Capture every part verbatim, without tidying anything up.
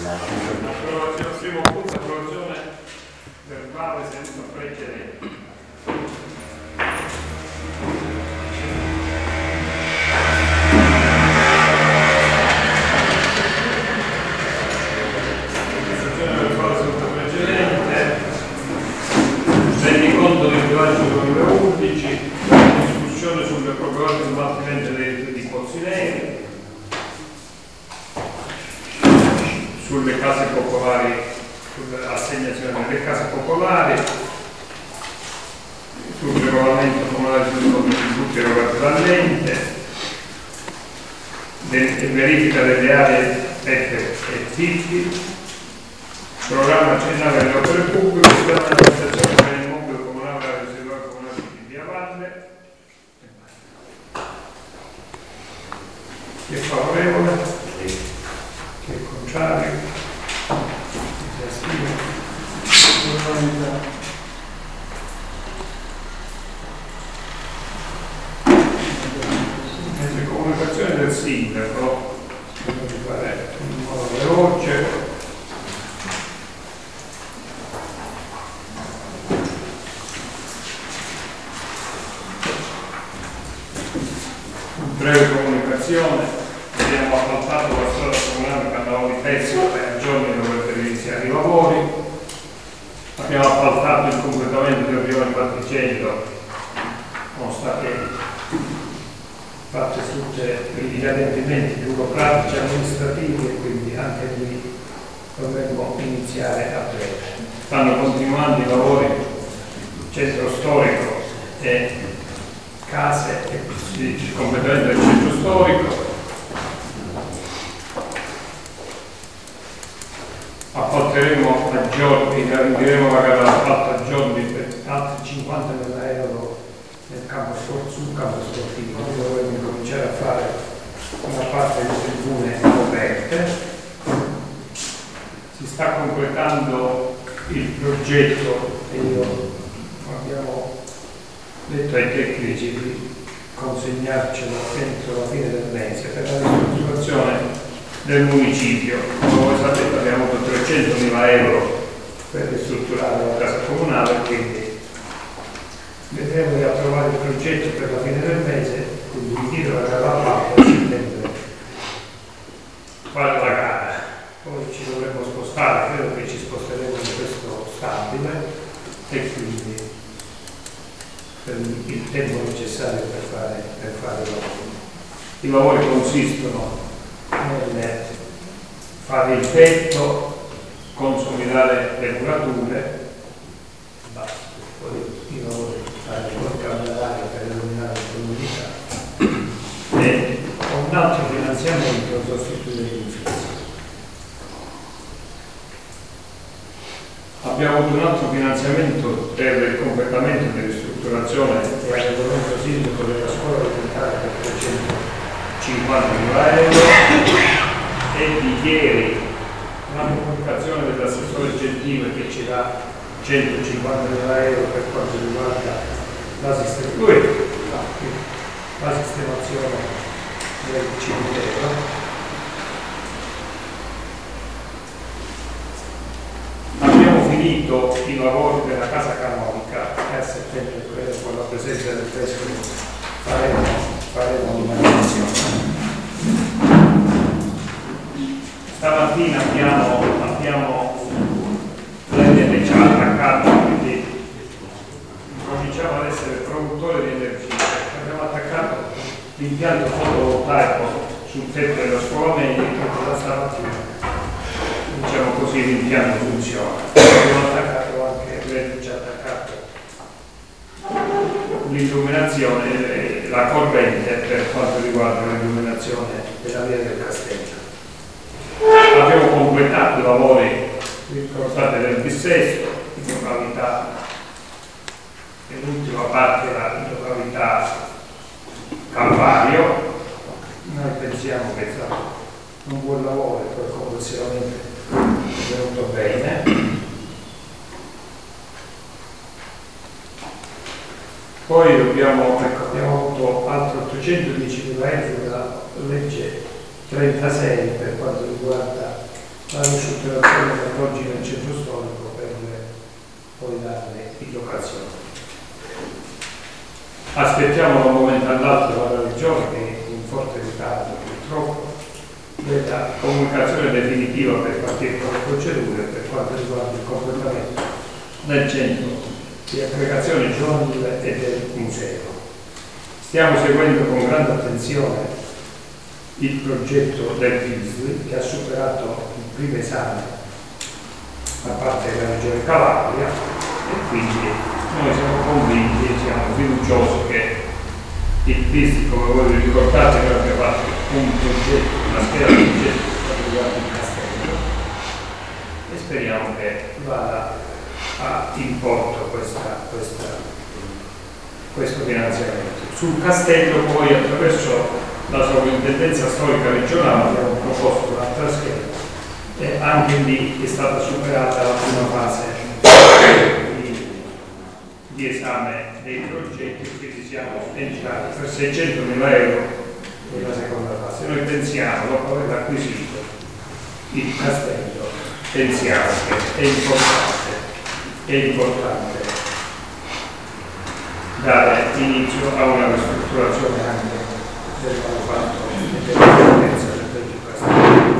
Approvazione, primo punto, approvazione verbale senza precedenti. Rendiconto del bilancio duemilaundici, discussione sulle proposte di smaltimento dei rifiuti pozzineri, sulle case popolari, sull'assegnazione delle case popolari, sul regolamento comunale sui contributi erogati dall'ente, verifica delle aree F e T I P, programma generale delle opere pubbliche, sistema di amministrazione per il mondo comunale e residuale comunale di Via Valle. Chi è favorevole? Chi è contrario? Chi si astiene? Le comunicazioni del sindaco, devo fare in modo veloce. Breve comunicazione, abbiamo appaltato la strada comunale Cannavo di Pesco per giorni dovrebbero iniziare i lavori, abbiamo appaltato il completamento del rione Quattrocento, sono stati fatti tutti gli adempimenti burocratici amministrativi e quindi anche lì dovremmo iniziare a breve. Stanno continuando i lavori centro storico e case e il completamento del centro storico. Appalteremo a giorni, garantiremo la gara d'appalto a giorni per altri cinquantamila euro nel campo sul campo sportivo. Noi dovremmo cominciare a fare una parte delle tribune coperte. Si sta completando il progetto e io abbiamo detto ai tecnici di consegnarcelo entro la fine del mese per la ristrutturazione del municipio. Come voi sapete abbiamo avuto trecentomila euro per ristrutturare la casa comunale, quindi vedremo di approvare il progetto per la fine del mese, quindi vi chiedo la gara fatta a settembre fare la gara. Poi ci dovremo spostare, credo che ci sposteremo in questo stabile e quindi per il tempo necessario per fare, per fare i lavori. I lavori consistono nel fare il tetto, consolidare le murature, basta, poi i lavori fare il cambiare per illuminare la comunità e un altro finanziamento sostituire gli infissi. Abbiamo avuto un altro finanziamento per il completamento di ristrutturazione e regolamento sismico della scuola elementare per trecentocinquantamila euro e di ieri una comunicazione dell'assessore Gentile che ci dà centocinquantamila euro per quanto riguarda la sistemazione, la sistemazione del cimitero. Finito i lavori della casa canonica e a settembre credo con la presenza del vescovo faremo, faremo una manutenzione. Stamattina abbiamo, abbiamo l'N T ci ha attaccato, quindi cominciamo ad essere produttori di energia. Abbiamo attaccato l'impianto fotovoltaico sul tetto della scuola media che da stamattina, diciamo così, l'impianto funziona. Abbiamo attaccato anche, lei ci ha attaccato l'illuminazione, la corrente per quanto riguarda l'illuminazione della via del Castello. Abbiamo completato i lavori ricordate del dissesto in località, e l'ultima parte era in località Calvario. Noi pensiamo che è stato un buon lavoro e poi complessivamente è venuto bene. Poi abbiamo, ecco, abbiamo avuto altri ottocentodicimila euro dalla legge trentasei per quanto riguarda la ristrutturazione per oggi nel centro storico per poi darle in locazione. Aspettiamo da un momento all'altro la regione che è in forte ritardo purtroppo della comunicazione definitiva per partire con le procedure per quanto riguarda il completamento del centro di aggregazione giovanile e del museo. Stiamo seguendo con grande attenzione il progetto del P I S L che ha superato il primo esame da parte della Regione Calabria e quindi noi siamo convinti e siamo fiduciosi che il P I S L, come voi vi ricordate, che abbiamo fatto un progetto, una scheda di progetto per riguardo il castello e speriamo che vada a in porto questa, questa, questo finanziamento. Sul castello poi attraverso la sovrintendenza storica regionale abbiamo proposto un'altra scheda e anche lì è stata superata la prima fase di, di esame dei progetti, quindi siamo entrati per seicentomila euro nella seconda fase. Noi pensiamo, dopo aver acquisito il castello, pensiamo che è importante, è importante dare inizio a una ristrutturazione anche del manufatto e della tendenza del vecchio castello.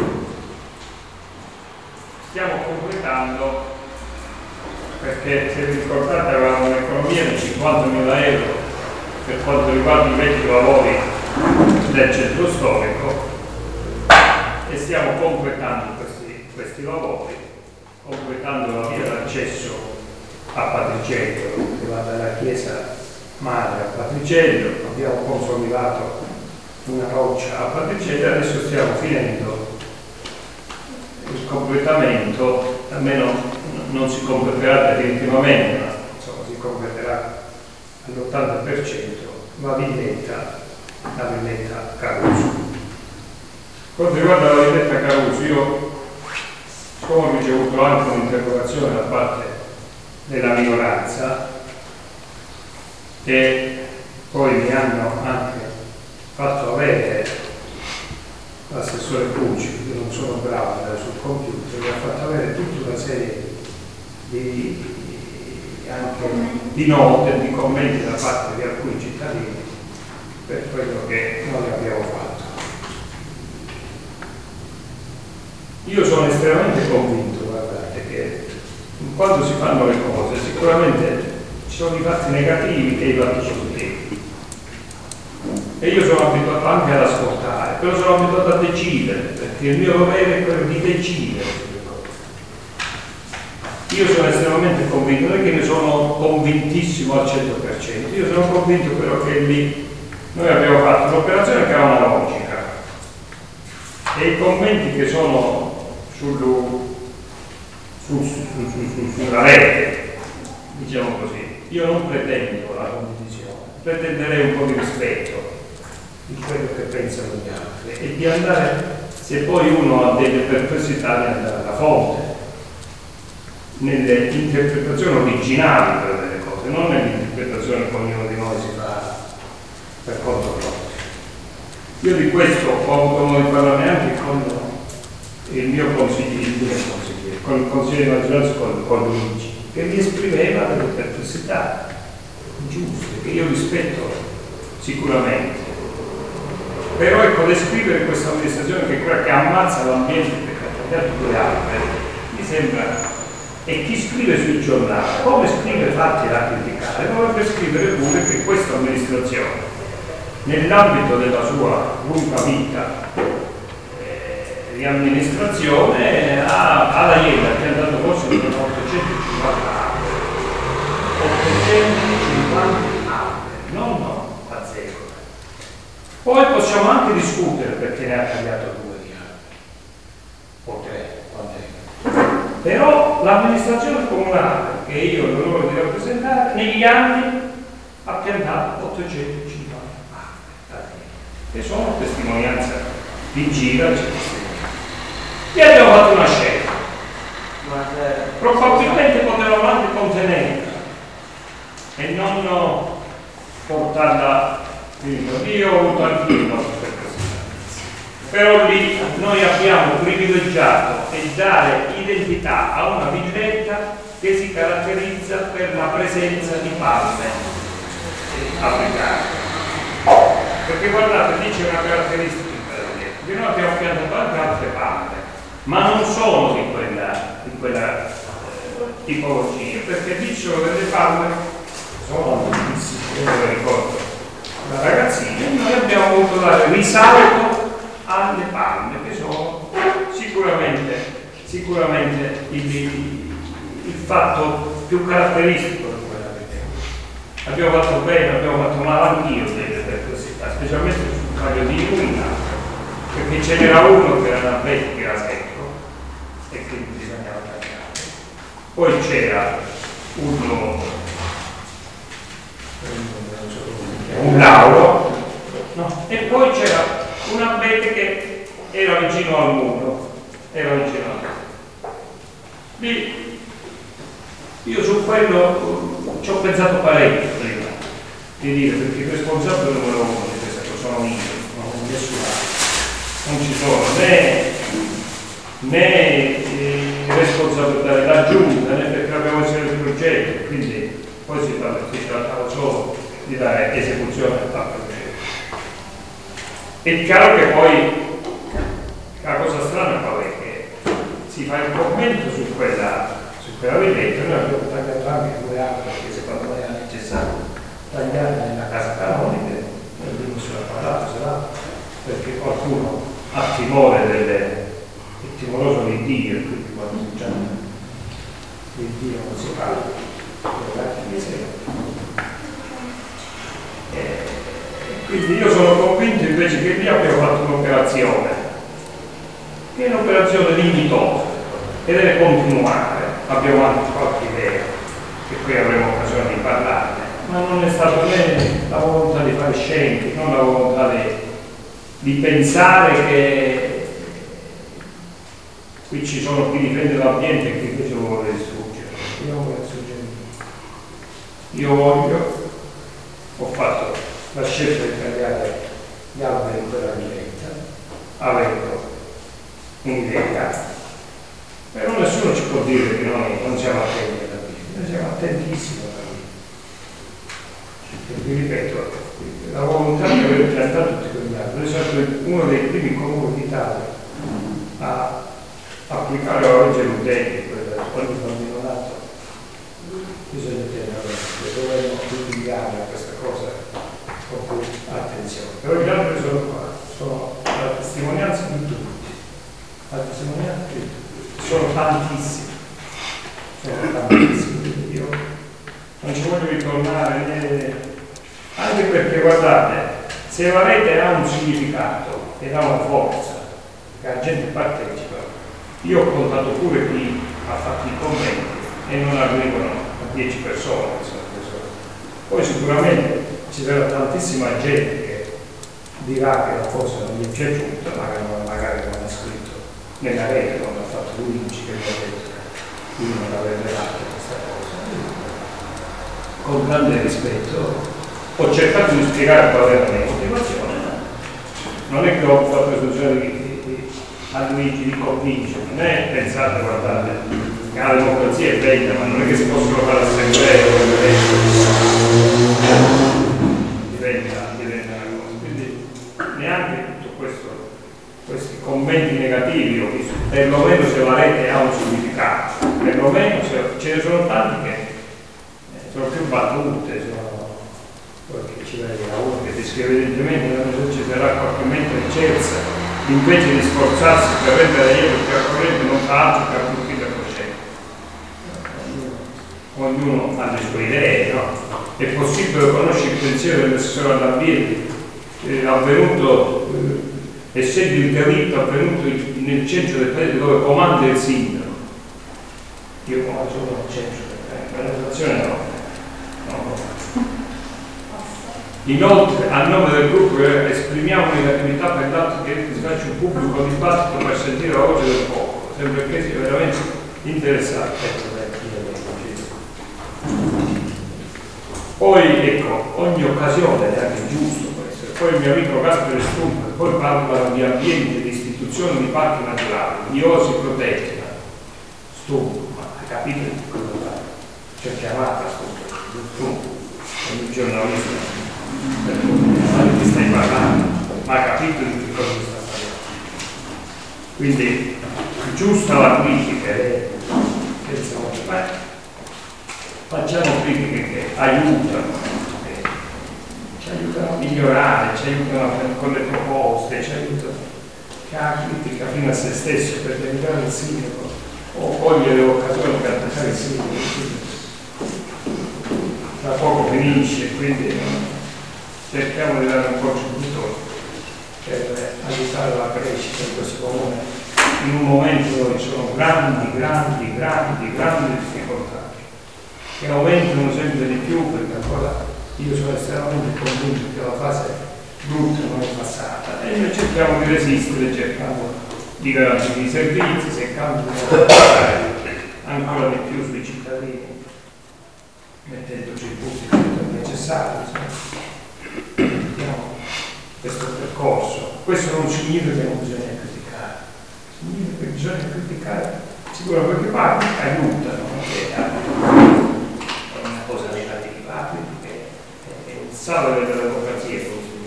Stiamo completando perché, se vi ricordate, avevamo un'economia di cinquantamila euro per quanto riguarda i vecchi lavori del centro storico e stiamo completando questi, questi lavori, completando la via d'accesso a Patriciello che va dalla chiesa madre a Patriciello. Abbiamo consolidato una roccia a Patriciello e adesso stiamo finendo il completamento, almeno non si completerà definitivamente, ma insomma si completerà all'ottanta per cento la villetta, la villetta Caruso. Quanto riguarda la villetta Caruso, io siccome ho ricevuto anche un'interrogazione da parte della minoranza e poi mi hanno anche fatto avere l'assessore Pucci, io non sono bravo sul computer, mi ha fatto avere tutta una serie di, anche di note, di commenti da parte di alcuni cittadini per quello che noi abbiamo fatto. Io sono estremamente convinto, guardate, che quando si fanno le cose sicuramente ci sono i fatti negativi e i fatti positivi. E io sono abituato anche ad ascoltare, però sono abituato a decidere, perché il mio dovere è quello di decidere sulle cose. Io sono estremamente convinto, non è che ne sono convintissimo al cento per cento, io sono convinto però che lì noi abbiamo fatto un'operazione che ha una logica e i commenti che sono sul, su, su, su, su, sulla rete, diciamo così, io non pretendo la condivisione, pretenderei un po' di rispetto di quello che pensano gli altri e di andare, se poi uno ha delle perplessità, di andare alla fonte, nelle interpretazioni originali per delle cose, non nell'interpretazione che ognuno di noi si fa per conto proprio. Io di questo ho avuto modo di parlarne anche con il mio consigliere, il mio consigliere con il consigliere di maggioranza, con, con Luigi, che mi esprimeva delle perplessità giuste, che io rispetto sicuramente. Però ecco, descrivere questa amministrazione che è quella che ammazza l'ambiente perché ha tagliato due alberi, mi sembra, e chi scrive sui giornali, come scrive fatti da criticare, dovrebbe scrivere pure che questa amministrazione, nell'ambito della sua lunga vita eh, di amministrazione, ha, ha la Iena che è andato forse con ottocentocinquanta alberi, ottocentocinquanta alberi, non no, a zero. Poi possiamo anche discutere perché ne ha tagliato due di alberi, o tre, quant'è. Però l'amministrazione comunale, che io ho l'onore di rappresentare, negli anni ha piantato ottocentocinquanta alberi, che sono testimonianza di gira, e abbiamo fatto una scelta. Probabilmente potevamo anche contenerla e non portarla. Io ho avuto anche il nostro perplessità, Però lì noi abbiamo privilegiato e dare identità a una villetta che si caratterizza per la presenza di palme africane. Perché guardate, lì c'è una caratteristica che noi abbiamo piantato anche altre palme, ma non sono di quella, di quella eh, tipologia, perché lì ci sono delle palme, sono bellissime, io me lo ricordo da ragazzina, e noi abbiamo voluto dare risalto alle palme, che sono sicuramente, sicuramente il, il fatto più caratteristico di quella vita. Abbiamo fatto bene, abbiamo fatto male anch'io per questi casi, specialmente sul paio di Luna, perché ce n'era uno che era una abete che era secco e quindi bisognava tagliare. Poi c'era uno, un lauro, no? E poi c'era un abete che era vicino al muro, era vicino al muro. Lì io su quello ci ho pensato parecchio prima di dire, perché il responsabile numero uno di questa cosa sono io, non nessuno altro. Non ci sono né, né eh, responsabilità della giunta, né perché abbiamo inserito il progetto, quindi poi si, si trattava solo di dare esecuzione al progetto. È chiaro che poi la cosa strana poi è che si fa il commento su quella, su quella villetta, noi abbiamo tagliato anche due altre, perché secondo me era necessario tagliare nella casa canonica, nel primo sulla parlata, se no, perché qualcuno ha timore delle, è timoroso di Dio, quindi quando si chiama di Dio non si parla della Chiesa. Quindi io sono convinto invece che lì abbiamo fatto un'operazione, che è un'operazione dignitosa e deve continuare. Abbiamo anche qualche idea, che poi avremo occasione di parlarne, ma non è stata né la volontà di fare scempi, non la volontà di di pensare che qui ci sono chi difende l'ambiente e chi invece lo vuole distruggere. Io non voglio distruggere. Io voglio, ho fatto la scelta di tagliare gli alberi in quella villetta, avendo un'idea, però nessuno ci può dire che noi non siamo attenti alla vita, noi siamo attentissimi alla vita. E vi ripeto, la volontà di aver piantato tutti quegli alberi. Noi siamo uno dei primi comuni d'Italia a applicare la legge Rutelli, quella ogni bambino nato bisogna tenere dovremmo pigliare questa cosa con più attenzione. Però gli alberi sono qua, sono la testimonianza di tutti, la testimonianza di tutti, sono tantissimi, sono tantissimi. Io non ci voglio ritornare né. Anche perché guardate, se la rete ha un significato ed ha una forza, che la gente partecipa, io ho contato pure chi ha fatto i commenti e non arrivano a dieci persone, poi sicuramente ci sarà tantissima gente che dirà che la cosa non gli è piaciuta, magari, magari non ha scritto nella rete, non ha fatto Luigi che mi ha detto che io non avrebbe fatto questa cosa. Con grande rispetto ho cercato di spiegare qual era la mia motivazione, non è che ho fatto presunzione di, di, di, a Luigi di convincere, né pensate, guardate, che la democrazia è bella, ma non è che si possono fare assemblee diventa, diventa una cosa, quindi neanche tutto questo, questi commenti negativi ho visto, perlomeno se la rete ha un significato, perlomeno se, ce ne sono tanti che eh, sono più battute, sono perché ci vede uno che dice che evidentemente non ci sarà qualche mente eccelsa, invece di sforzarsi per rendere io più accorrente non fa altro che appuntire il progetto. Ognuno ha le sue idee, no? È possibile conoscere il pensiero dell'assessore all'ambiente, eh, avvenuto, eh, essendo il delitto avvenuto nel centro del paese dove comanda il sindaco. Io comando solo nel centro del paese, la situazione no. no. Inoltre, a nome del gruppo esprimiamo negatività per l'atto che sfaccia un pubblico dibattito per sentire la voce del popolo. Sembra che sia veramente interessante. Poi, ecco, ogni occasione è anche giusto questo. Poi il mio amico Gaspare Stumper poi parla di ambiente, di l'istituzione di parchi naturali, di osi protetti, stupido, ma hai capito di cosa fare? C'è chiamata stupido, ogni giornalista, ma di chi stai parlando? Ma hai capito di che cosa sta parlando? Quindi, giusta la critica, eh, pensiamo, beh, facciamo critiche che aiutano, eh, ci aiutano a migliorare, ci aiutano con le proposte, ci aiutano che la critica fino a se stesso per diventare il sindaco o cogliere l'occasione per attaccare il sindaco. Tra poco finisce, quindi eh, cerchiamo di dare un contributo per aiutare la crescita di questo comune in un momento dove ci sono grandi, grandi, grandi, grandi difficoltà che aumentano sempre di più, perché ancora io sono estremamente convinto che la fase brutta non è passata e noi cerchiamo di resistere cercando di garantire i servizi, cercando di lavorare ancora di più sui cittadini, mettendoci il punto necessario. Vediamo questo percorso. Questo non significa che non bisogna criticare, significa che bisogna criticare sicuramente perché parti aiutano, è una cosa negativa, quindi è il sale della democrazia.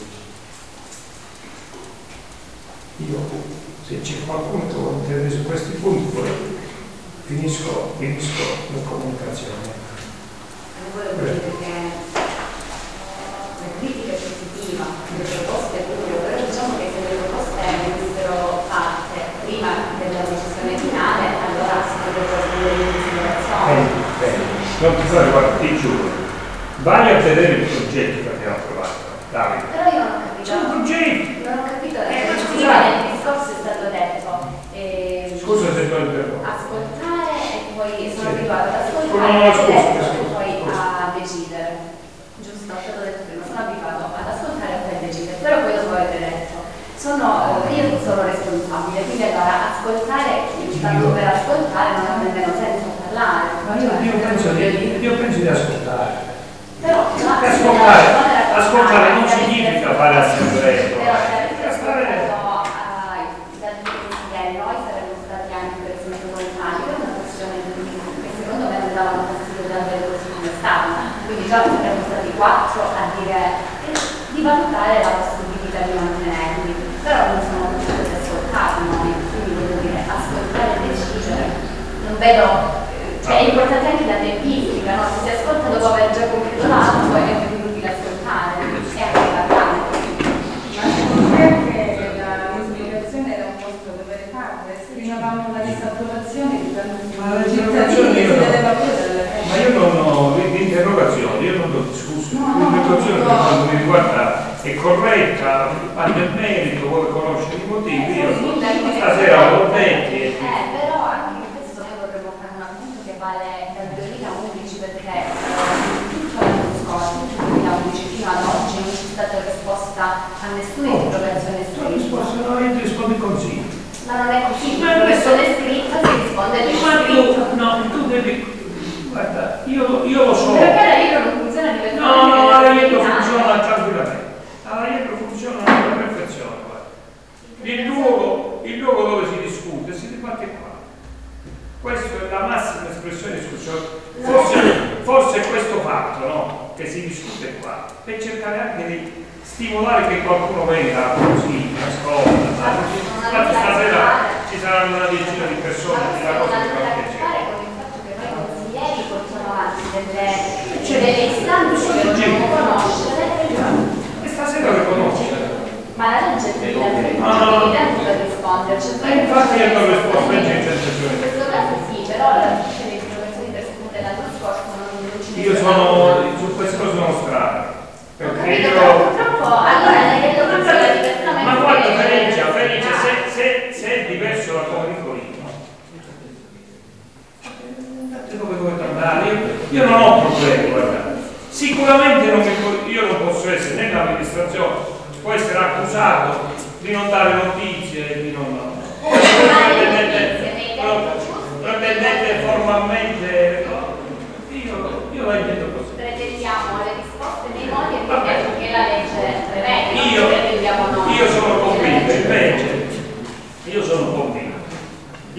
Io, se c'è qualcuno che vuole intervenire su questi punti, poi finisco, finisco la comunicazione. Volevo dire che la critica è positiva, le proposte pure, però diciamo che se le proposte venissero fatte prima della decisione finale, allora si potrebbe prendere in considerazione. Bene, bene. Non ti fare, guarda, ti giuro, vai a vedere il progetto che abbiamo approvato, Davide. Però io non ho capito. C'è un progetto! Non ho capito, eh, eh, prima nel discorso è stato detto. Eh, Scusa se non interrompo. Ascoltare e poi sono Sì. abituata ad ascoltare No, no, no, scusa, e scusa, poi scusa. a decidere. Giusto, è stato detto prima, sono abituato ad ascoltare e poi a decidere, però poi dopo avete detto, sono, eh, io sono responsabile, quindi allora ascoltare, tanto per ascoltare non ha nemmeno senso parlare. Ma io, io, penso di, io penso di ascoltare. Però già, ascoltare, però, ascoltare non se significa fare assemblee. Però se avessi ascoltato dal consigliere, noi saremmo stati anche persone volontari, per una questione che secondo me non davano fastidio davvero così come è stata. Quindi già saremmo stati quattro a dire di valutare la possibilità di mantenerli, però non sono stati ascoltati noi, quindi voglio dire, ascoltare e decidere. Non vedo, cioè è importante anche la tempistica, no? Se si ascolta dopo aver già compiuto l'atto poi è più inutile ascoltare e anche parlare. Ma secondo me anche la comunicazione era un posto dove le parti esprimevamo la disapprovazione di tanti cittadini che si vedeva più delle Ma io non ho l'interrogazione, io non ho discusso. No, no, L'interrogazione no, per no. quanto mi riguarda è corretta, ha del merito, vuole conoscere i motivi. Io stasera l'ho detto. Eh, però anche in questo noi vorremmo fare un appunto che vale dal duemilaundici perché eh, tutto l'anno scorso, tutto il duemilaundici fino ad oggi non c'è stata risposta a nessuna interrogazione Ho scritta. risposto, no, io ti rispondo in consiglio. Ma non è così, Ma la questo- persona scritta si risponde del Ma scritto. tu, no, tu devi, guarda, io, io lo so. Perché la libro non funziona diversamente? No, no, la dalla Ietro digitale. funziona tranquillamente. La Ietro funziona alla perfezione, guarda. Il luogo, il luogo dove si discute, si dibatte qua. Questa è la massima espressione di discussione. Forse, forse è questo fatto, no? Che si discute qua, per cercare anche di stimolare che qualcuno venga così, ascolta. Infatti stasera ci saranno una decina di persone che la cosa che va a piacere. Con il fatto che noi consiglieri portiamo avanti delle, cioè delle istanze che dobbiamo conoscere, E stasera le conosci. ma la legge ti dà Ah. il tempo per rispondere. Cioè, E infatti io non ho risposto in in questo caso sì, però la tutte le informazioni per esempio dell'anno scorso non non ci Io sono, su queste cose sono strano. Ho Perché capito, io... però purtroppo allora nel detto funziona diversamente. Ma guarda delle- Felice, Felice, se, se, se è diverso la comunico io, no? Andate dove dovete andare, io, io non ho problemi, guarda. Sicuramente non mi, io non posso essere nell'amministrazione, può essere accusato di non dare notizie, di non... Poi pretendete, pretendete formalmente, no? Io, io la intendo così. Pretendiamo le risposte nei modi e nei tempi che la legge prevede, non Io, pretendiamo noi. io sono convinto invece, io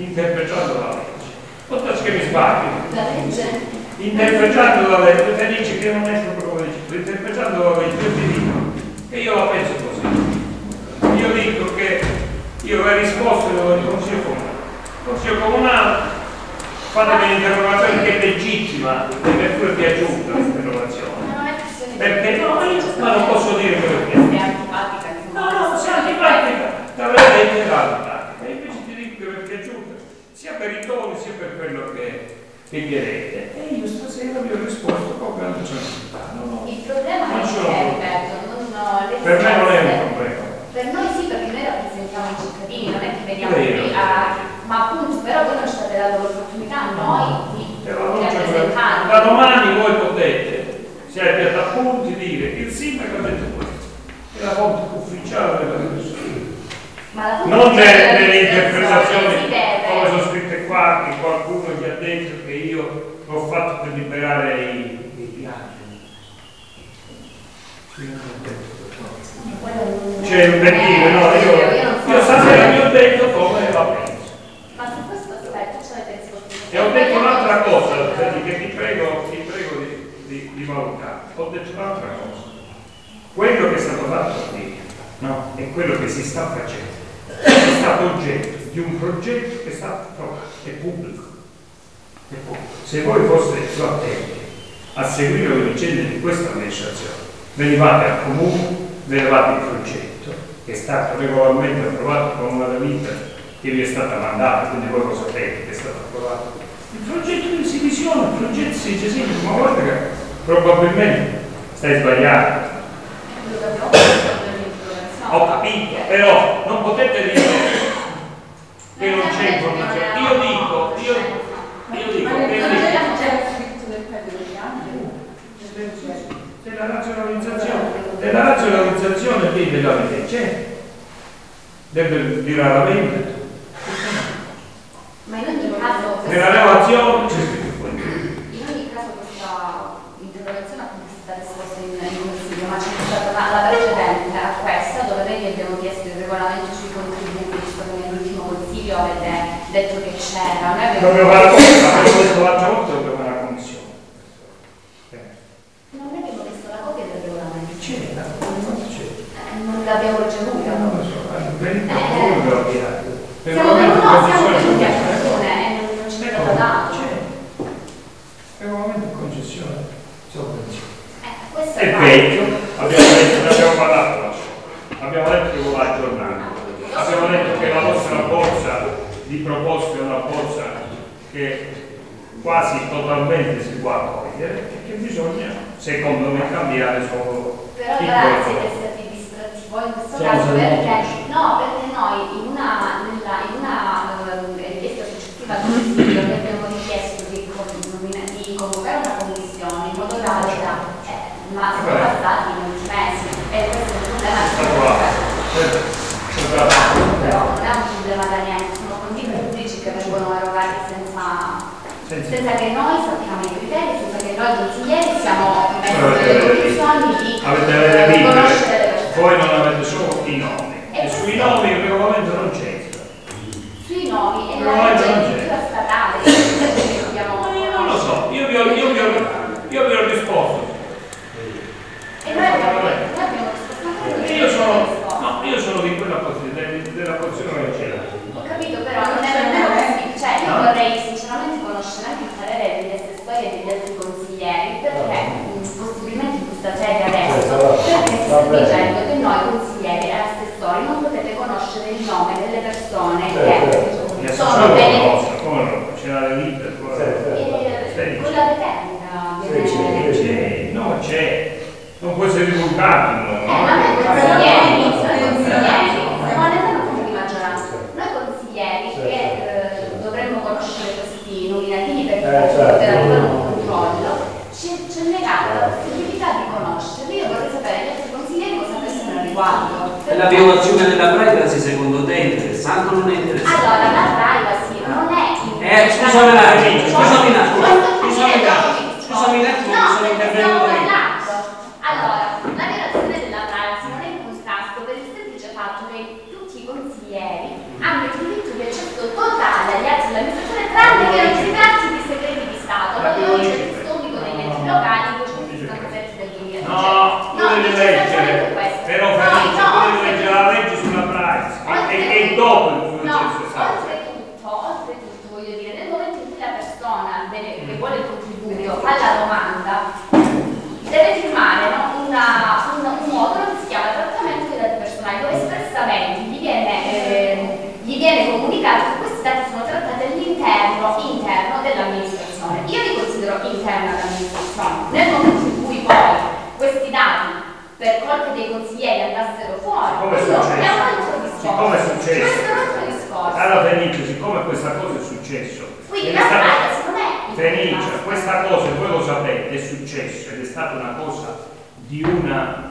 interpretando la legge. Potrà che mi sbaglio. La legge? Interpretando la legge, te dice che non è proprio come dice, interpretando la legge, io ti dico che io la penso così. Io dico che io ho risposto del Consiglio Comunale. Il Consiglio Comunale, fatemi un'interrogazione che è legittima, e per cui è aggiunta l'interrogazione. Perché no, ma non posso dire perché. È antipatica, no, no, sei antipatica, l'avrei detto l'antipatica, e invece ti dico che perché è giusta, sia per i toni sia per quello che, che chiedete. E io stasera vi ho risposto proprio alla necessità. No, no. Il problema non è, ripeto, non, no, per me non è un problema. Per noi sì, perché noi rappresentiamo i cittadini, non è che veniamo qui a. Ma appunto, però voi non ci avete dato l'opportunità a noi di, di rappresentare. Da domani voi potete, se avete appunti, dire il sindaco ha detto questo. È la fonte ufficiale della persona. Non delle interpretazioni come sono scritte qua, che qualcuno gli ha detto che io l'ho fatto per liberare i, i viaggi. Cioè, per dire, no, io, io stasera vi ho detto come la penso. Ma su questo aspetto ci avete risposto. E ho detto un'altra cosa, che ti prego, ti prego di, di, di valutare. Ho detto un'altra cosa. Quello che è stato fatto qui, no, è quello che si sta facendo. È stato oggetto di un progetto che è stato approvato, è pubblico. È pubblico. Se voi foste più attenti a seguire le vicende di questa amministrazione, venivate al comune, vedevate il progetto che è stato regolarmente approvato con una delibera che vi è stata mandata, quindi voi lo sapete che è stato approvato. Il progetto di esibisione, il progetto si dice sì, ma guarda che probabilmente stai sbagliando. Ho capito, però non potete dire che non c'è informazione. Io dico, io, io dico che della razionalizzazione, della razionalizzazione di della legge del di raramente. Ma in ogni caso nella relazione c'è scritto fuori. In ogni caso questa interrogazione appunto è stata risposta in, in consiglio, ma c'è stata la, la precedente a questa dove noi abbiamo chiesto il regolamento sui contributi, visto che nell'ultimo consiglio avete detto che c'era. Noi abbiamo detto l'altra volta che una commissione. Non abbiamo visto la copia del regolamento. C'era, non c'era. Eh, non l'abbiamo ricevuta. Non lo so, verità, come lo abbiate? Siamo venuti no, siamo venuti a persone e non, non ci è stato dato. Regolamento di concessione, sovvenzione. Eh, questo è peggio, abbiamo detto, ne abbiamo parlato la scuola, abbiamo detto che vuole aggiornare, abbiamo detto che la vostra borsa di proposte è una borsa che quasi totalmente si può accogliere e che bisogna, secondo me, cambiare solo però il grazie siete stati distratti voi in questo Siamo caso perché molto. no, perché noi in una, nella, in una eh, richiesta successiva al Consiglio che abbiamo richiesto di, di convocare una commissione in modo tale da eh, ma sono Vabbè. passati molti mesi e questo è un problema però non è un problema da niente, sono fondi pubblici che vengono erogati senza Senza. senza che noi sappiamo i criteri, senza che noi consiglieri siamo messi nelle condizioni di avete le eh, libere, conoscere le persone. voi non avete solo i nomi e, E sui nomi il regolamento non c'è. Sui nomi e No, la legge non di c'è. cultura statale che dobbiamo Ma io non lo so, io vi ho, io vi ho, io vi ho risposto. e noi abbiamo, noi abbiamo risposto a quello che Io sono, risposto. no, io sono di quella posizione, della posizione che c'era. Ho capito, però non è nemmeno così, cioè io No. vorrei sinceramente conoscere anche il parere degli assessori e degli altri consiglieri perché mh, possibilmente in questa sede adesso perché si sta dicendo che noi consiglieri e assessori non potete conoscere il nome delle persone Gli che sono assessori bene lo conoscono, come no? C'era la libera, e quella determina viene c'è, no c'è, non può essere divulgato. Eh, ma noi consiglieri, noi consiglieri, non è una cosa di maggioranza, noi consiglieri che eh, dovremmo conoscere questi nominativi perché Eh, certo. per avere un controllo, ci ci è negata la possibilità di conoscerli. Io vorrei sapere gli altri consiglieri cosa pensano al riguardo. La violazione della privacy secondo te è interessante o non è interessante? Allora, la privacy non è Eh, scusami un attimo, scusami un attimo, scusami un attimo, scusami un attimo, no, mi sono perché stiamo intervenuto io. parlando. Allora, la violazione della privacy non è in contrasto per il semplice fatto che tutti i consiglieri hanno il diritto di accesso totale agli atti avere, che vuole il contributo alla domanda, deve firmare, no, una, un, un modulo che si chiama trattamento dei dati personali, dove espressamente gli viene, eh, gli viene comunicato che questi dati sono trattati all'interno interno dell'amministrazione. Io li considero interna all'amministrazione. Nel momento in cui poi questi dati per colpa dei consiglieri andassero fuori, Siccome è successo, è un altro discorso. siccome è successo, questo è un altro discorso. allora Fenice, siccome questa cosa è successo, Quindi ed la è stata- privacy non è Fenice, questa cosa, voi lo sapete, è successo ed è stata una cosa di un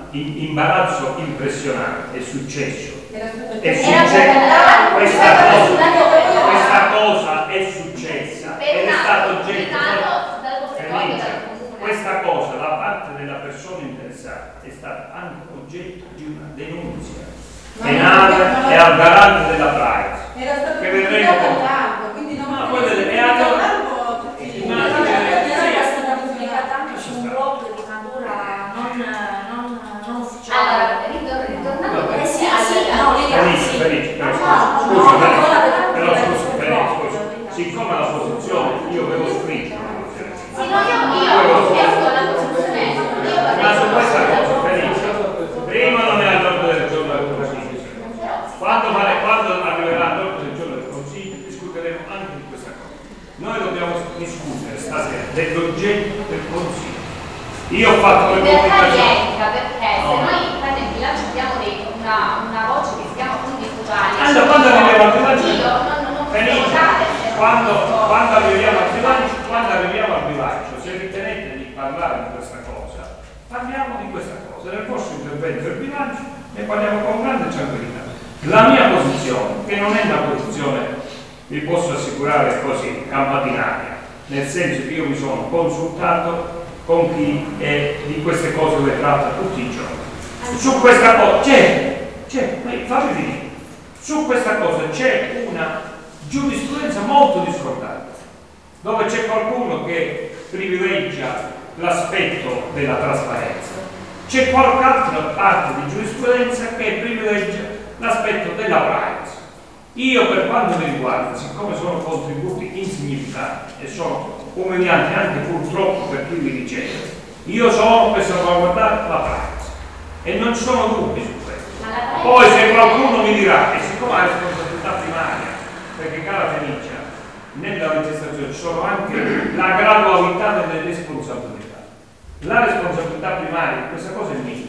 imbarazzo impressionante, è successo. Era stato È Era successo. per- Questa era cosa, sulla dove- questa cosa è successa per ed un è stato atto oggetto comunicato dal Governo Fenice, dal Comune. questa cosa da parte della persona interessata è stata anche oggetto di una denunzia Ma penale non- non- e al garante della privacy. Era stato Che vedremo pubblicato poi. all'albo, quindi non Ma aveva poi vedete, e pubblicato allora- all'albo tutti i- Ma- Però sì, era sì. stata pubblicata anche su un blog di natura non, non, non ufficiale. Allora, ritor- ritornando Vabbè. Eh sì, alla- sì, no, lì Felice, sì. Felice, però No, scusa, no, scusa, no, Felice, quella della però pubblicata scusa, sul Felice, blog, scusa, della- siccome la posizione io avevo scritto una posizione, Sì, no, io, io ho chiesto la posizione, io ma su questa cosa, vorrei... Felice, prima non è all'ordine del giorno del Consiglio, quando, fare- quando arriverà all'ordine del giorno del Consiglio discuteremo anche di questa cosa. Noi dobbiamo discutere stasera dell'oggetto del Consiglio. Io ho fatto le In realtà comunicazioni. rientra perché se No. noi nel bilancio abbiamo dentro una, una voce che si chiama fondi sociali, Allora, quando arriviamo al bilancio, io non, non posso Felice, votare. quando, quando arriviamo al bilancio, quando arriviamo al bilancio, se ritenete di parlare di questa cosa, parliamo di questa cosa. Nel prossimo intervento del bilancio ne parliamo con grande tranquillità. La mia posizione, che non è una posizione, vi posso assicurare così, campatinaria, nel senso che io mi sono consultato con chi è di queste cose le tratta tutti i giorni. Su questa cosa c'è, c'è, fammi finire. Su questa cosa c'è una giurisprudenza molto discordante, dove c'è qualcuno che privilegia l'aspetto della trasparenza, c'è qualche altra parte di giurisprudenza che privilegia l'aspetto della privacy. Io, per quanto mi riguarda, siccome sono contributi insignificanti e sono umilianti anche purtroppo per chi li riceve, io sono per salvaguardare la privacy e non ci sono dubbi su questo. Ma la privacy- Poi se qualcuno mi dirà, e siccome la responsabilità primaria, perché cara Fenicia, nella legislazione ci sono anche la gradualità delle responsabilità. La responsabilità primaria di questa cosa è mia.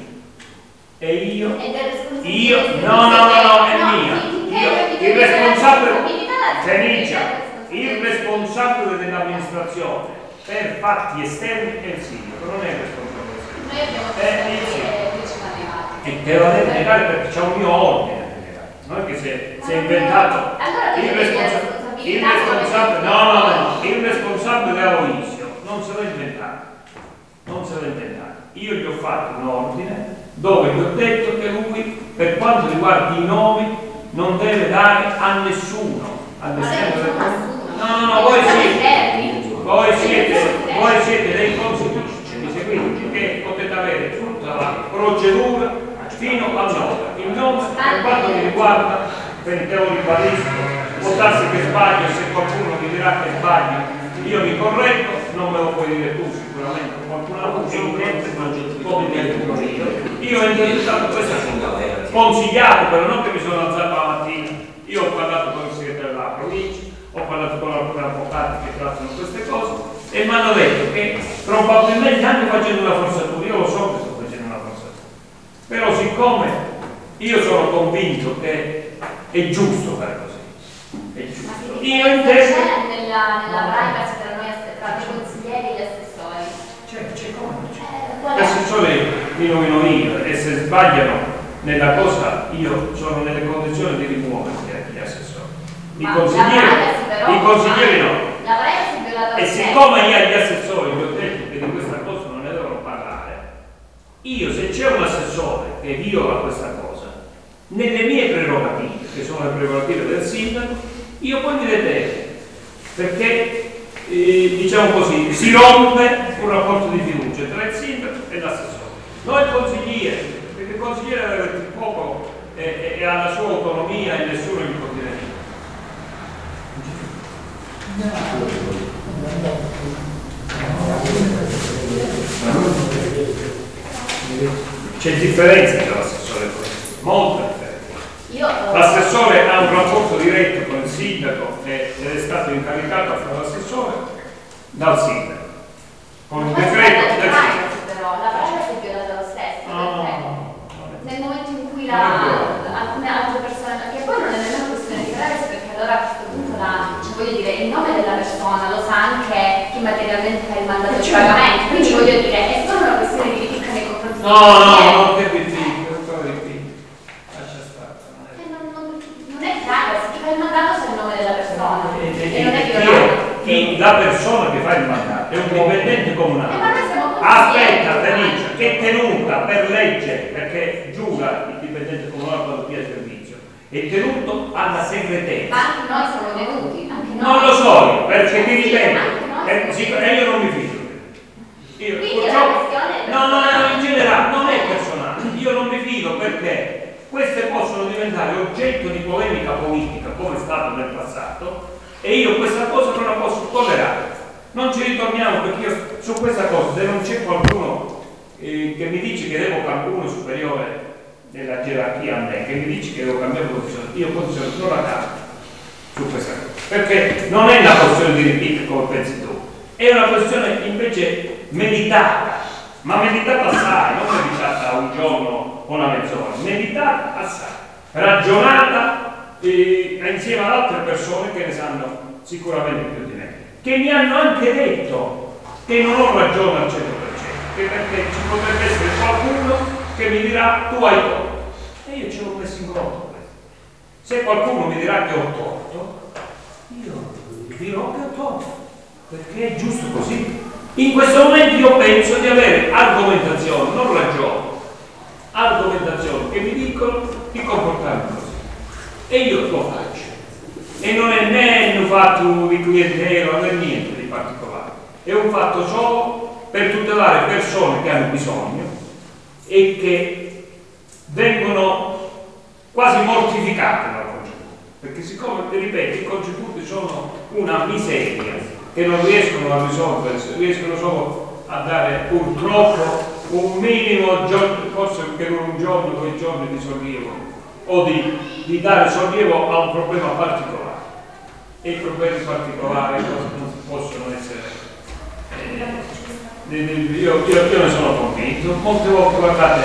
E io, Ed è responsabilità io, di- no, no, no, no, è no, mia. finché Io, io mi il dico responsabile, la responsabilità, la Fenicia, responsabilità. il responsabile dell'amministrazione per fatti esterni è il sindaco, non è il responsabile esterno. Noi abbiamo Eh, detto sì. che ci arrivati. E te lo devi negare perché c'è un mio ordine da negare. Non è che si è, si è inventato Allora il, devi responsa- dire il responsabilità responsabile, come- no, no, no, il responsabile è Aloisio, non se l'ha inventato, non se l'ha inventato. Io gli ho fatto un ordine dove gli ho detto che lui, per quanto riguarda i nomi, non deve dare a nessuno. All'esterno del no, no, no, voi siete, voi siete, voi siete dei consiglieri, mi seguite, che potete avere tutta la procedura fino all'ora. Il nome, per quanto mi riguarda, per te lo ribadisco, può darsi che sbaglio, se qualcuno mi dirà che sbaglio, io mi correggo, non me lo puoi dire tu sicuramente, qualcun altro che intende, può dire io. Io ho interessato questa cosa, consigliato, però non che mi sono alzato la mattina, io ho parlato con il segretario della provincia, ho parlato con alcuni avvocati che trattano queste cose e mi hanno detto che probabilmente anche facendo una forzatura, io lo so che sto facendo una forzatura, però siccome io sono convinto che è giusto fare così, è giusto. Io c'è intendo... nella, nella privacy tra noi, tra i consiglieri e gli assessori. C'è, c'è come non c'è. Eh, qual Gli è? assessori li nomino io e se sbagliano nella cosa io sono nelle condizioni di rimuoverli anche gli assessori. I Ma consiglieri, la privacy però- i consiglieri no. La privacy è violata E da siccome io agli assessori gli ho detto che di questa cosa non ne devono parlare, io se c'è un assessore che viola questa cosa, nelle mie prerogative, che sono le prerogative del sindaco, io poi mi detengo, perché eh, diciamo così, si rompe un rapporto di fiducia tra il sindaco e l'assessore. Noi il consigliere, perché il consigliere deve avere il popolo e, e ha la sua autonomia e nessuno gli può dire niente. C'è differenza tra l'assessore e il consigliere, molta differenza. L'assessore ha un rapporto diretto con il sindaco ed è stato incaricato a fare l'assessore dal sindaco. Con un decreto del sindaco. Però la pratica si è violata lo stesso. No, no, no. Nel momento in cui la, alcune altre persone, che poi non è nemmeno questione di privacy, perché allora a questo punto la, cioè voglio dire, il nome della persona lo sa anche chi materialmente fa il mandato di pagamento, quindi voglio dire, è solo una questione di riticca nei confronti No, no, no, che riticca, ancora riticca. Lascia stare. Non, non, non è privacy, chi fa il mandato sa il nome della persona E, e, e non è chi violato. Chi, la persona che fa il mandato è un dipendente comunale. Eh, ma noi siamo tutti Aspetta, insieme. Felice, che è tenuta per legge, perché giura il dipendente comunale quando pia servizio, è tenuto alla segretezza. Ma anche noi siamo venuti, anche noi. Non lo so io, perché ti Sì, ripeto, anche noi eh, siamo sì, venuti. e io non mi fido. Io, Quindi è purtroppo, una questione no, no, no, personale. in generale, non è personale. Io non mi fido perché queste possono diventare oggetto di polemica politica, come è stato nel passato, e io questa cosa non la posso tollerare. Non ci ritorniamo, perché io su questa cosa, se non c'è qualcuno eh, che mi dice che devo qualcuno superiore nella gerarchia a me, che mi dice che devo cambiare posizione, io posizione non la cambio su questa cosa, perché non è una questione di ripicca come pensi tu, è una questione invece meditata, ma meditata assai, non meditata un giorno o una mezz'ora, meditata assai, ragionata eh, insieme ad altre persone che ne sanno sicuramente più di me, che mi hanno anche detto che non ho ragione al cento per cento, che perché ci potrebbe essere qualcuno che mi dirà tu hai torto, e io ce l'ho messo in conto questo. Se qualcuno mi dirà che ho torto, io dirò che ho torto, perché è giusto così. In questo momento io penso di avere argomentazioni, non ragioni, argomentazioni che mi dicono di comportarmi così, e io lo faccio. E non è né un fatto di clientela, non è niente di particolare, è un fatto solo per tutelare persone che hanno bisogno e che vengono quasi mortificate dal contributo, perché siccome, ti ripeto, i contributi sono una miseria che non riescono a risolvere, riescono solo a dare purtroppo un minimo giorno, forse per un giorno, due giorni di sollievo, o di, di dare sollievo a un problema particolare. E i problemi particolari non possono essere eh, io, io, io ne sono convinto molte volte, guardate,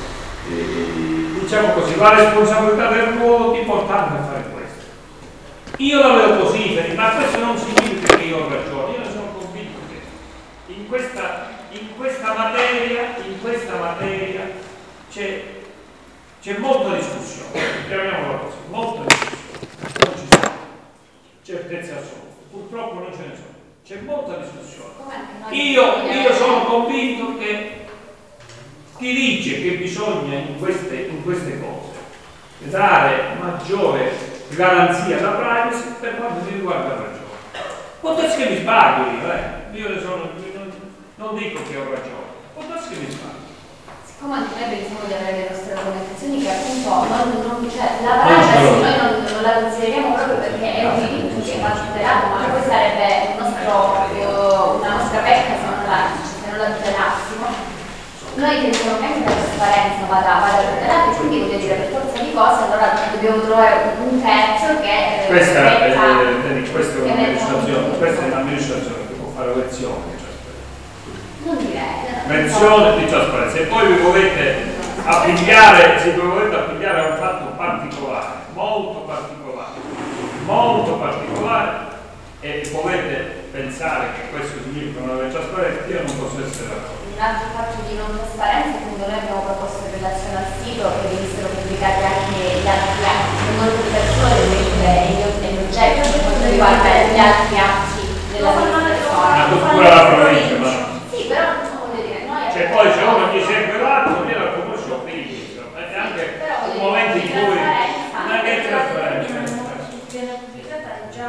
eh, diciamo così, la responsabilità del ruolo di portarmi a fare questo. Io la vedo così, ma questo non significa che io ho ragione, io ne sono convinto che in questa, in questa materia in questa materia c'è c'è molta discussione, chiamiamola così, molta discussione, non ci sono certezze assolute, purtroppo non ce ne sono, c'è molta discussione. Io, io sono convinto che chi dice che bisogna in queste, in queste cose dare maggiore garanzia alla privacy, per quanto mi riguarda ha ragione. Può darsi che mi sbaglio io, eh? io ne sono, non, non dico che ho ragione, può darsi che mi sbaglio. Siccome anche noi pensiamo di avere le nostre argomentazioni che appunto non, non, cioè, la privacy noi non, non la consideriamo proprio perché è un diritto che va tutelato, ma poi sarebbe un nostro, proprio, una nostra pecca se non la, se non la tutelassimo. Noi pensiamo che anche la trasparenza vada, vada tutelata, e quindi voglio dire per forza di cose allora dobbiamo trovare un terzo che questa, metta, eh, questa è un'amministrazione, questa è un'amministrazione che può fare lezioni. non direi Menzione di trasparenza, e poi vi volete appigliare, se vi volete appigliare a un fatto particolare, molto particolare, molto particolare, e volete pensare che questo significa non avere trasparenza, io non posso essere d'accordo. un altro fatto di non trasparenza, quando noi abbiamo proposto in relazione al sito che venissero pubblicati anche gli altri atti, molte persone negli oggetti per quanto riguarda gli altri atti della persona. La cultura della provincia, ma sì, però voglio dire, noi cioè poi se uno gli serve l'altro, viene la conosco, quindi è anche un momento in cui non è che è trasparenza. Viene pubblicata già.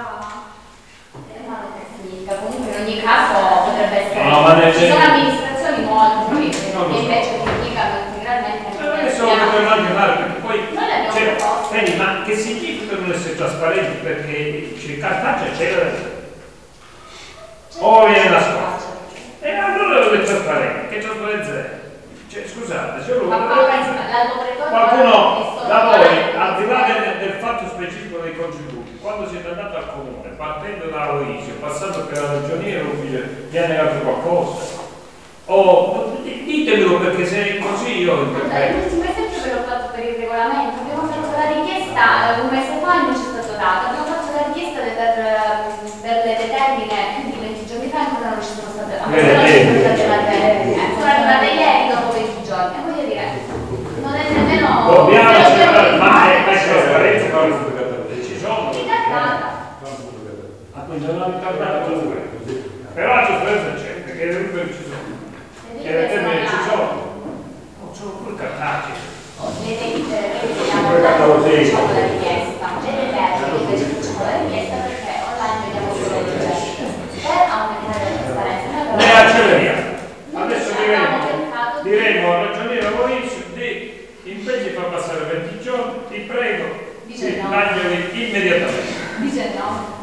significa, comunque in ogni caso potrebbe essere. No, ma nel... Ci sono amministrazioni molto che so. invece pubblicano integralmente anche adesso lo potremmo anche fare, perché poi cioè, vedi, ma che significa non essere trasparenti? Perché c'è cartacea, c'è o viene la scuola. E allora le trasparenze, che trasparenza è? Cioè, scusate, se uno qualcuno da voi, al di là del, del fatto specifico dei contributi, quando siete andati al comune, partendo da Oisio, passando per la ragioniera, vi è negato qualcosa? O ditemelo, perché se così io intervengo. L'ultimo esempio ve l'ho fatto per il regolamento, abbiamo fatto la richiesta un mese fa e non ci è stato dato, abbiamo fatto la richiesta per, per le determine più di venti giorni fa e ancora non ci sono state ancora non ci sono state le determine, sono arrivate ieri dopo venti giorni, voglio dire, non è nemmeno... Dobbiamo cercare, ma è trasparenza, ci sono. Ritardata. Ah, quindi non hanno ritardato due. Però la trasparenza c'è, perché le numeri ci sono. E le termine ci sono. Non sono pure cartacei. Le delibere facciamo la richiesta, le determine invece facciamo la richiesta perché online vediamo solo i progetti. Per aumentare la trasparenza. Le acceleriamo. Adesso diremo, diremo al ragioniere Maurizio di invece di far passare venti giorni, ti prego, sì, tagliali immediatamente. Dice no.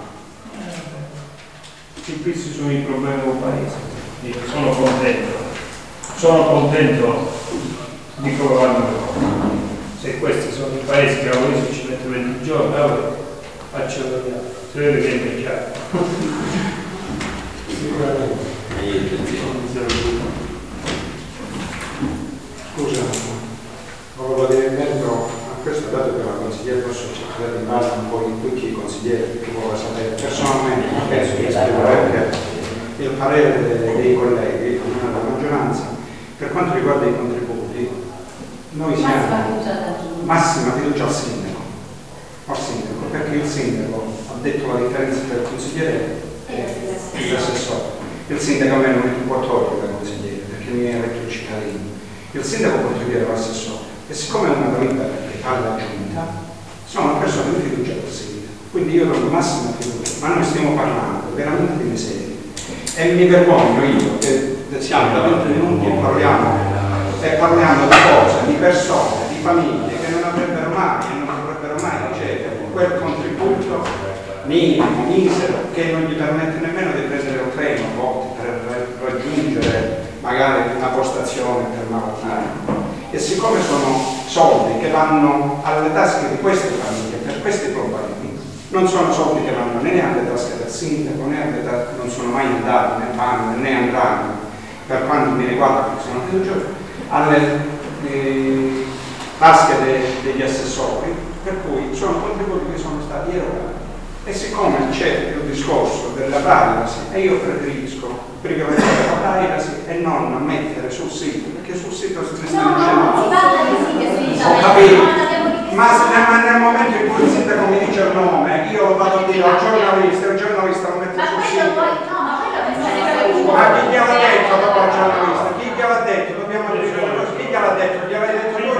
Sì, questi sono i problemi del paese. Io sono contento. Sono contento di come vanno le cose. Se questi sono i paesi che a Maurizio ci mette venti giorni, allora faccio vedere. Si vede che è immediato. Sicuramente. Scusa, volevo dire in merito a questo, dato che la consigliere posso cercare di base un po' in tutti i consiglieri, perché vuole sapere personalmente, ma penso che spiegherebbe il parere dei, dei colleghi, non della maggioranza, per quanto riguarda i contributi. Noi siamo massima fiducia al sindaco, al sindaco, perché il sindaco ha detto la differenza tra il consigliere e l'assessore. Il sindaco a me non mi può togliere da consigliere, perché mi ha eletto i cittadini. Il sindaco può togliere l'assessore, e siccome è una delibera che fa la giunta, sono persone di fiducia del sindaco. Quindi io do massima fiducia, ma noi stiamo parlando veramente di miseria. E mi vergogno io che siamo da venti minuti e parliamo, e parliamo di cose, di persone, di famiglie che non avrebbero mai e non avrebbero mai ricevere quel contributo minimo, misero, che non gli permette nemmeno di prendere un treno a volte per raggiungere magari una postazione per malattia. E siccome sono soldi che vanno alle tasche di queste famiglie per questi problemi, non sono soldi che vanno né alle tasche del sindaco, né alle tasche, non sono mai andati, né vanno, né andranno, per quanto mi riguarda, perché sono fiducioso, alle eh, tasche de, degli assessori, per cui sono contributi che sono stati erogati. E siccome c'è il discorso della privacy, e io preferisco privilegiare la privacy e non mettere sul sito, perché sul sito si sta No, dicendo. no, si parla di sì, che si dice. Ho capito, ma nel, nel momento in cui il sindaco mi dice il nome, io lo vado a dire al giornalista, il giornalista lo mette Ma sul quello sito. poi, no, ma quello è sempre Ma chi gliel'ha detto dopo al giornalista? Chi gliel'ha detto? Dobbiamo dire cosa? Chi gliel'ha detto? Gliel'hai detto tu?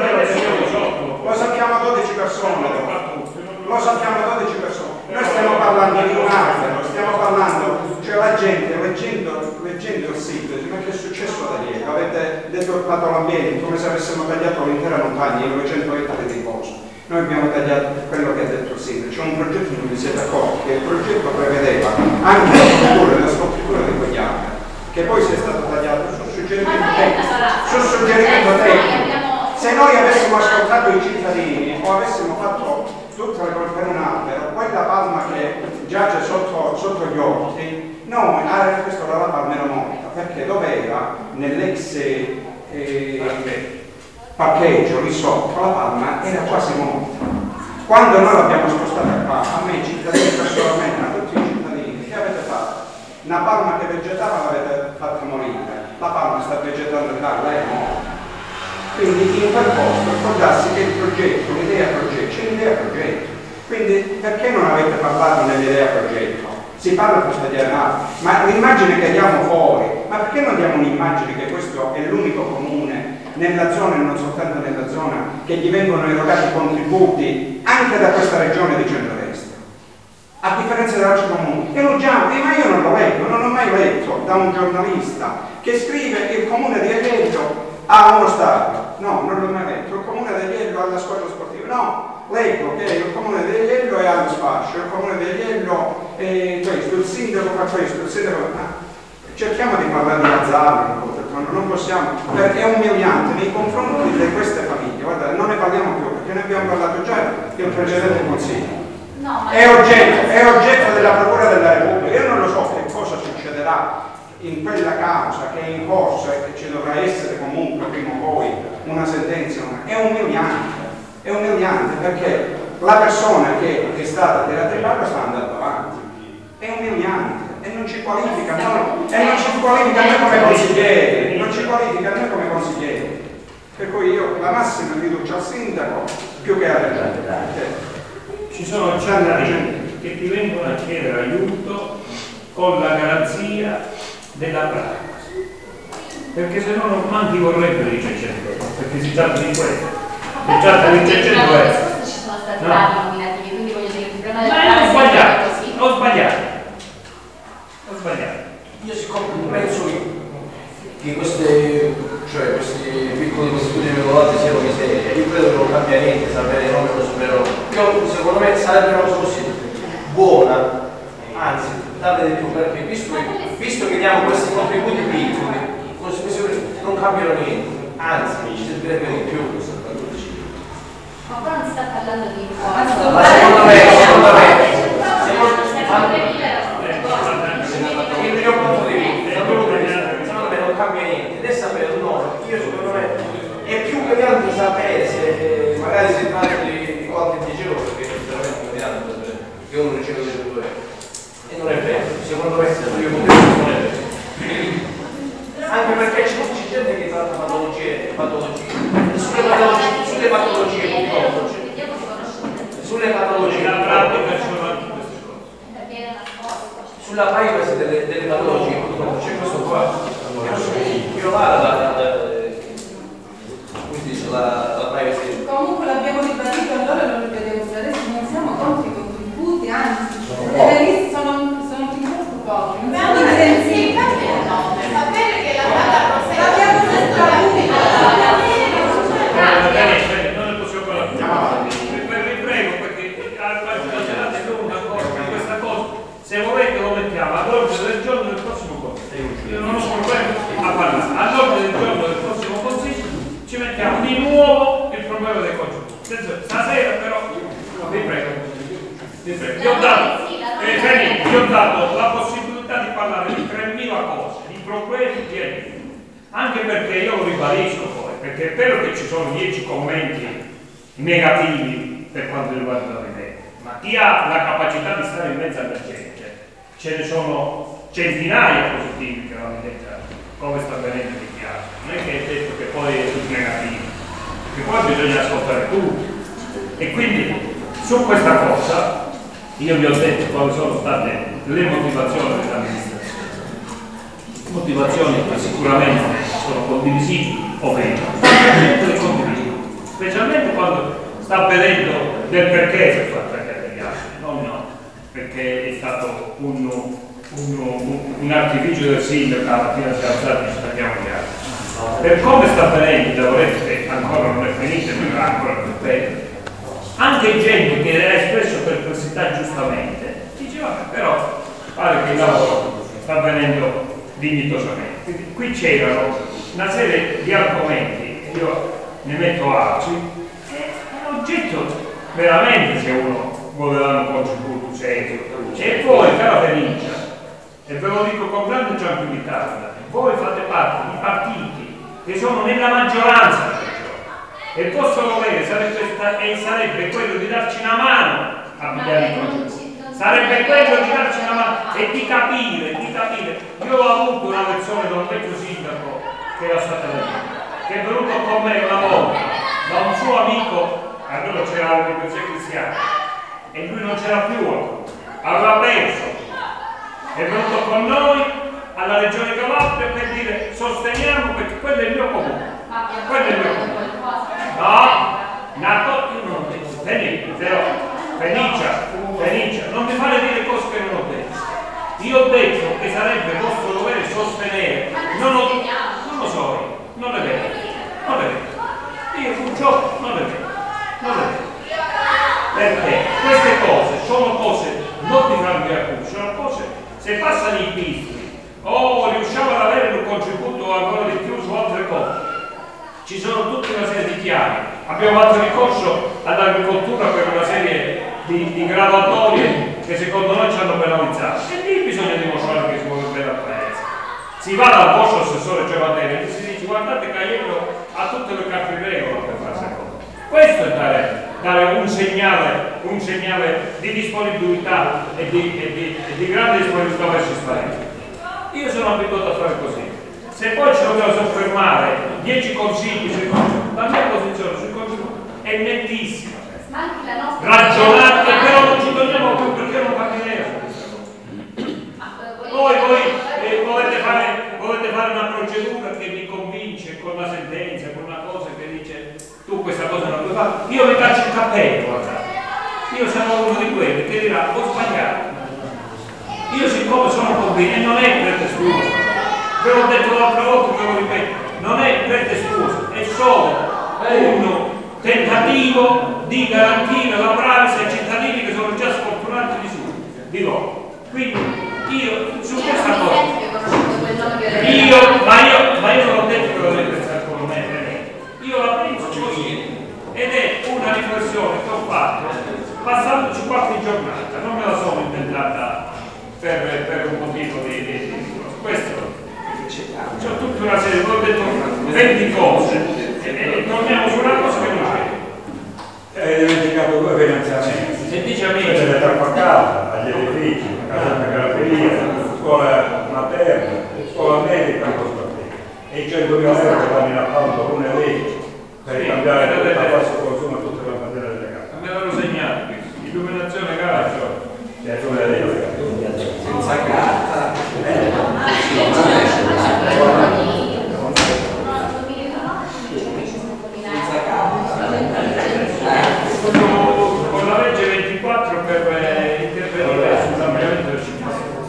Lo sappiamo dodici persone. Lo sappiamo dodici persone. Noi stiamo parlando di un albero, stiamo parlando, cioè la gente leggendo, leggendo il sito, dice ma che è successo da ieri? Avete deturpato l'ambiente, come se avessimo tagliato l'intera montagna, i novecento ettari di bosco. Noi abbiamo tagliato quello che ha detto il sindaco, c'è un progetto in cui vi siete accorti, che il progetto prevedeva anche la struttura e la scultura di quegli alberi, che poi si è stato tagliato sul suggerimento tecnico. Sul suggerimento tecnico. Se noi avessimo ascoltato i cittadini o avessimo fatto tutte le cose per un albero, quella palma che giace sotto, sotto gli orti, noi, ah, questo era la palma era morta, perché dov'era nell'ex eh, parcheggio lì sotto, la palma era quasi morta. Quando noi l'abbiamo spostata qua, a me i cittadini personalmente, a tutti i cittadini, che avete fatto? Una palma che vegetava l'avete fatta morire, la palma sta vegetando qua, lei è morta. Quindi in quel posto ricordarsi che il progetto, l'idea progetto, c'è l'idea progetto. Quindi perché non avete parlato nell'idea progetto? Si parla per tagliare altro, ma l'immagine che diamo fuori, ma perché non diamo un'immagine che questo è l'unico comune nella zona e non soltanto nella zona che gli vengono erogati contributi anche da questa regione di centrodestra? A differenza degli altri comuni, elogiamo, eh, ma io non lo leggo, non ho mai letto da un giornalista che scrive che il comune di Aiello ha uno stadio. No, non l'ho mai detto. Il comune di Aiello ha la squadra sportiva. No, leggo che il comune di Aiello è allo sfascio, il comune di Aiello e questo, il sindaco fa questo, il sindaco fa... Ah, cerchiamo di parlare di azzardo, non possiamo, perché è umiliante nei confronti di queste famiglie. Guarda, non ne parliamo più, perché ne abbiamo parlato già il precedente consiglio. No, è, oggetto, è oggetto della Procura della Repubblica. Io non lo so che cosa succederà in quella causa che è in corso e che ci dovrà essere comunque prima o poi una sentenza. È umiliante, è umiliante perché la persona che è stata tirata in ballo sta andando avanti. È umiliante. E non ci qualifica, no, e non ci qualifica noi come consiglieri, non ci qualifica noi come consiglieri. Per cui io la massima fiducia al sindaco più che alla gente. Ci sono cittadini che ti vengono a chiedere aiuto con la garanzia della privacy. Perché se no non manchi vorrebbero i seicento, perché si tratta di questo. Si tratta di seicento euro. Ci sono stati vari nominativi, quindi voglio dire il problema della Ma ho sbagliato, così. ho sbagliato. Ho sbagliato. Io siccome penso che queste, cioè questi piccoli istituti regolati siano miserie, io credo che non cambia niente sapere il nome dello superiore. Io secondo me sarebbe una cosa così buona, anzi dare di più, perché visto che, visto che diamo questi contributi piccoli, non cambiano niente, anzi ci servirebbe di più. Ma qua non si sta parlando di Ma secondo me, secondo me, il mio punto di vista, secondo me non cambia niente, ed è sapere un nome, io secondo me è più che altro sapere se magari si tratta di qualche dieci euro, perché veramente non è tanto che uno riceve delle due euro. E non è vero, secondo me se io non è vero. Anche perché c'è gente che tratta patologie, patologie. Sulle patologie, sulle patologie purtroppo. Sulle patologie. La pratica sono anche queste cose. Sulla privacy delle, delle patologie purtroppo c'è questo qua. Violare la, la, la, come si dice, la, la privacy. Comunque l'abbiamo ribadito allora, lo ripetiamo pure adesso, non siamo contro i contributi, anzi, le liste sono, sono fin troppo pochi. Non siamo insensibili. Sapere che la data prosegue. L'abbiamo detto a Non ne possiamo parlare. Vi prego, perché alla pagina c'è una cosa, questa cosa, se volete lo mettiamo all'ordine del giorno del prossimo consiglio. Io non ho problema a parlare. All'ordine del giorno del prossimo consiglio ci mettiamo di nuovo il problema del contributo. Stasera però, vi prego, vi prego. Vi ho dato, eh, vi ho dato la possibilità di parlare di tremila cose, di problemi di aiuto. Anche perché io lo ribadisco poi, perché è vero che ci sono dieci commenti negativi per quanto riguarda la vendetta, ma chi ha la capacità di stare in mezzo alla gente, ce ne sono centinaia positivi che la vendetta, come sta avvenendo di chiaro. Non è che è detto che poi è tutto negativo, perché poi bisogna ascoltare tutti. E quindi su questa cosa io vi ho detto quali sono state le motivazioni dell'amministrazione. Motivazioni che sicuramente sono condivisibili o meno, le condivisibili, specialmente quando sta vedendo del perché si è fatta anche gli altri, non no, perché è stato un, un, un, un artificio del sindaco, la mattina si è alzato e ci tagliamo gli altri. Per come sta avvenendo, devo che ancora non è finita, ma ancora più peggio. Anche gente che ha espresso perplessità giustamente, diceva però pare che il lavoro sta avvenendo dignitosamente. Quindi qui c'erano una serie di argomenti, io ne metto altri, e è oggetto veramente se uno vuole dare un contributo serio. E poi, cara Fenicia, e ve lo dico con grande tranquillità, voi fate parte di partiti che sono nella maggioranza, e il vostro dovere sarebbe, e sarebbe quello di darci una mano a pigliare il contributo. Sarebbe quello di darci una mano e di capire, di capire. Io ho avuto una lezione da un vecchio sindaco che era stato lì, che è venuto con me una volta da un suo amico, allora c'era la democrazia cristiana e lui non c'era più, aveva perso. È venuto con noi alla Regione Calabria per dire sosteniamo perché quello è il mio comune. Quello è il mio comune. No, nato io non ho detto, Fenicia, Fenicia, non mi fare dire cose che non ho detto. Io ho detto che sarebbe vostro dovere sostenere, non, ho, non lo so io, non è vero, non è vero. Io purtroppo non è vero, non è vero. Perché queste cose sono cose non di grande accusa, Abbiamo fatto ricorso all'agricoltura per una serie di, di graduatorie che secondo noi ci hanno penalizzato. E lì bisogna dimostrare che si vuole bene al paese. Si va dal vostro assessore Giovanelli e si dice guardate che Aiello ha tutte le carte in regola per fare questa cosa. Questo è dare, dare un, segnale, un segnale di disponibilità e di, e di, e di grande disponibilità verso il paese. Io sono abituato a fare così. Se poi ci dobbiamo soffermare dieci consigli sui contenuti, la mia posizione sui contenuti è nettissima. Ragionate, però non ci torniamo più perché non fa idea su questa cosa. Poi voi eh, volete, fare, volete fare una procedura che vi convince con una sentenza, con una cosa che dice tu questa cosa non puoi fare. Io mi caccio il cappello, guardate. Io sono uno di quelli che dirà ho sbagliato. Io siccome sono convinto, e non è pretestuoso, ve l'ho detto l'altra volta che lo ripeto, non è pretestuoso, è solo un tentativo di garantire la privacy ai cittadini che sono già sfortunati di su, di loro. Quindi io su questa cosa, io, ma io, ma io non ho detto che lo devo pensare come me, io la penso così, ed è una riflessione che ho fatto passandoci qualche giornata, non me la sono inventata per, per un motivo di, di, di questo. C'ho tutta una serie, ho detto venti cose e, e torniamo su una cosa che non c'è. Hai dimenticato due finanziamenti. Se dice amici, le trappa a casa, agli edifici, a casa della galleria, scuola materna, scuola medica, e i centomila euro che vanno in appalto con le leggi per sì, cambiare tutta la base consumo e tutte le materie delle case. Me l'hanno segnato, illuminazione garage. Senza carta. Con la legge ventiquattro per intervenire sull'ampliamento del cimitero.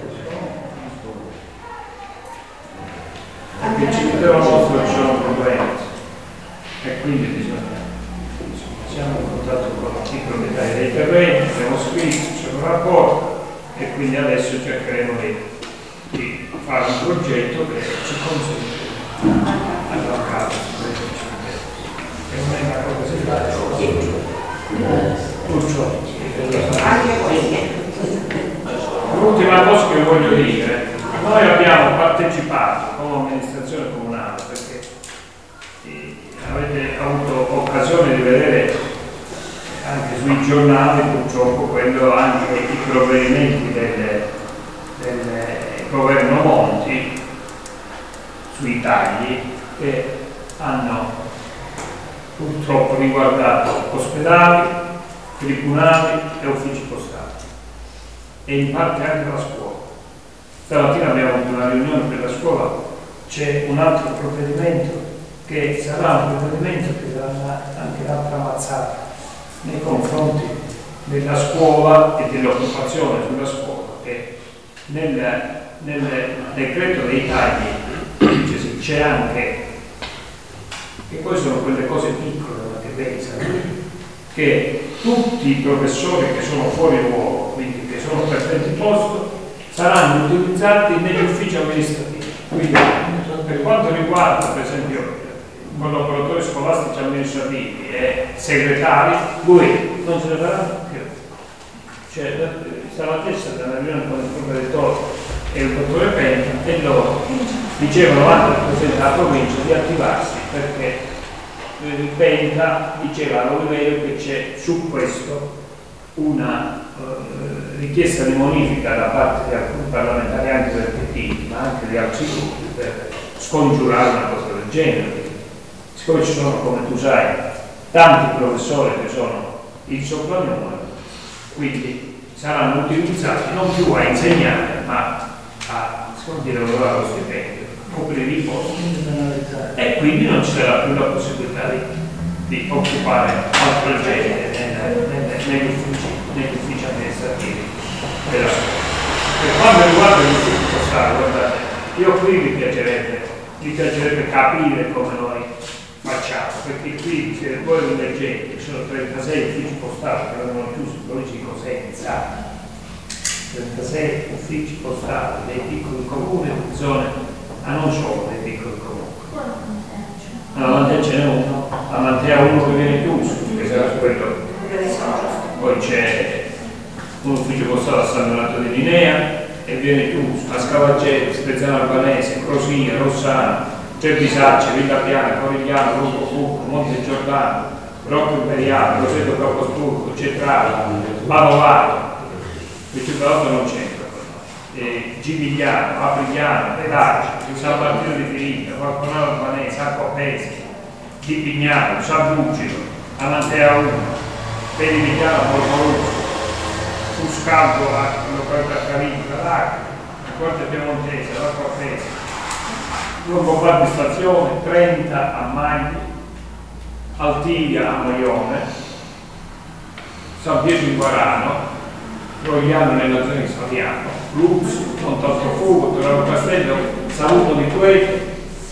Perché il cimitero nostro c'è un problema e quindi bisogna, siamo in contatto con i proprietari dei terreni, abbiamo scritto, c'è un rapporto e quindi adesso cercheremo di, di fare un progetto che ci consente alla casa che non è una cosa semplice. L'ultima cosa che voglio dire, noi abbiamo partecipato come amministrazione comunale perché avete avuto occasione di vedere anche sui giornali purtroppo quello anche i provvedimenti del, del governo Monti sui tagli che hanno purtroppo riguardato ospedali, tribunali e uffici postali e in parte anche la scuola. Stamattina abbiamo avuto una riunione per la scuola, c'è un altro provvedimento che sarà un provvedimento che sarà anche un'altra mazzata nei confronti della scuola e dell'occupazione sulla scuola, che nel, nel decreto dei tagli c'è anche, e poi sono quelle cose piccole ma che pensano, che tutti i professori che sono fuori ruolo, quindi che sono perdenti posto, saranno utilizzati negli uffici amministrativi. Quindi per quanto riguarda per esempio collaboratori scolastici amministrativi e segretari, lui non se ne faranno più. Cioè, stamattina nella riunione con il provveditore e il dottore Penta e loro dicevano anche al Presidente della provincia di attivarsi perché il Penta diceva all'Oliverio che c'è su questo una uh, richiesta di modifica da parte di alcuni parlamentari anche del P D ma anche di altri gruppi per scongiurare una cosa del genere. Siccome ci sono, come tu sai, tanti professori che sono il soprannome, quindi saranno utilizzati non più a insegnare, ma a lavorare lo stipendio, coprire i posti e quindi non ci sarà più la possibilità di, di occupare altre gente nel, nel, negli, uffici, negli uffici amministrativi della scuola. Per quanto riguarda gli uffici postali, guardate, io qui mi piacerebbe, mi piacerebbe capire come noi facciamo, perché qui se voi lo leggete ci sono trentasei uffici postali che vengono chiusi, lo dico senza trentasei uffici postali dei piccoli comuni in zone, ma non solo dei piccoli comuni. A Mantea ce n'è uno, a Mantea uno che viene Spezzano Albanese, Crosia, Rossano, Cervisaccia, Villa Piana, Corigliano, Rocco Furco, Monte Giordano, Rocco Imperiale, Roseto Caposturco, Cetrale, Panovato, Vicipalotto non c'entra con noi, eh, Givigliano, Aprigliano, Pedaggia, San Martino di Filippia, Falconaro Albanese, Acquapesi, Di Pignano, San Lucido, Amantea uno, Pedivigliano, Portorusso, Fuscaldo, località Carica, Lacri, Corte Piemontese, Acquapesi, Longobardi Stazione, trenta a Magli, Altiglia a Moione, San Pietro in Guarano, Rogliano nella zona di Saviano, Lux, Montaltofugo, Torano Castello, Saluto di Tuete,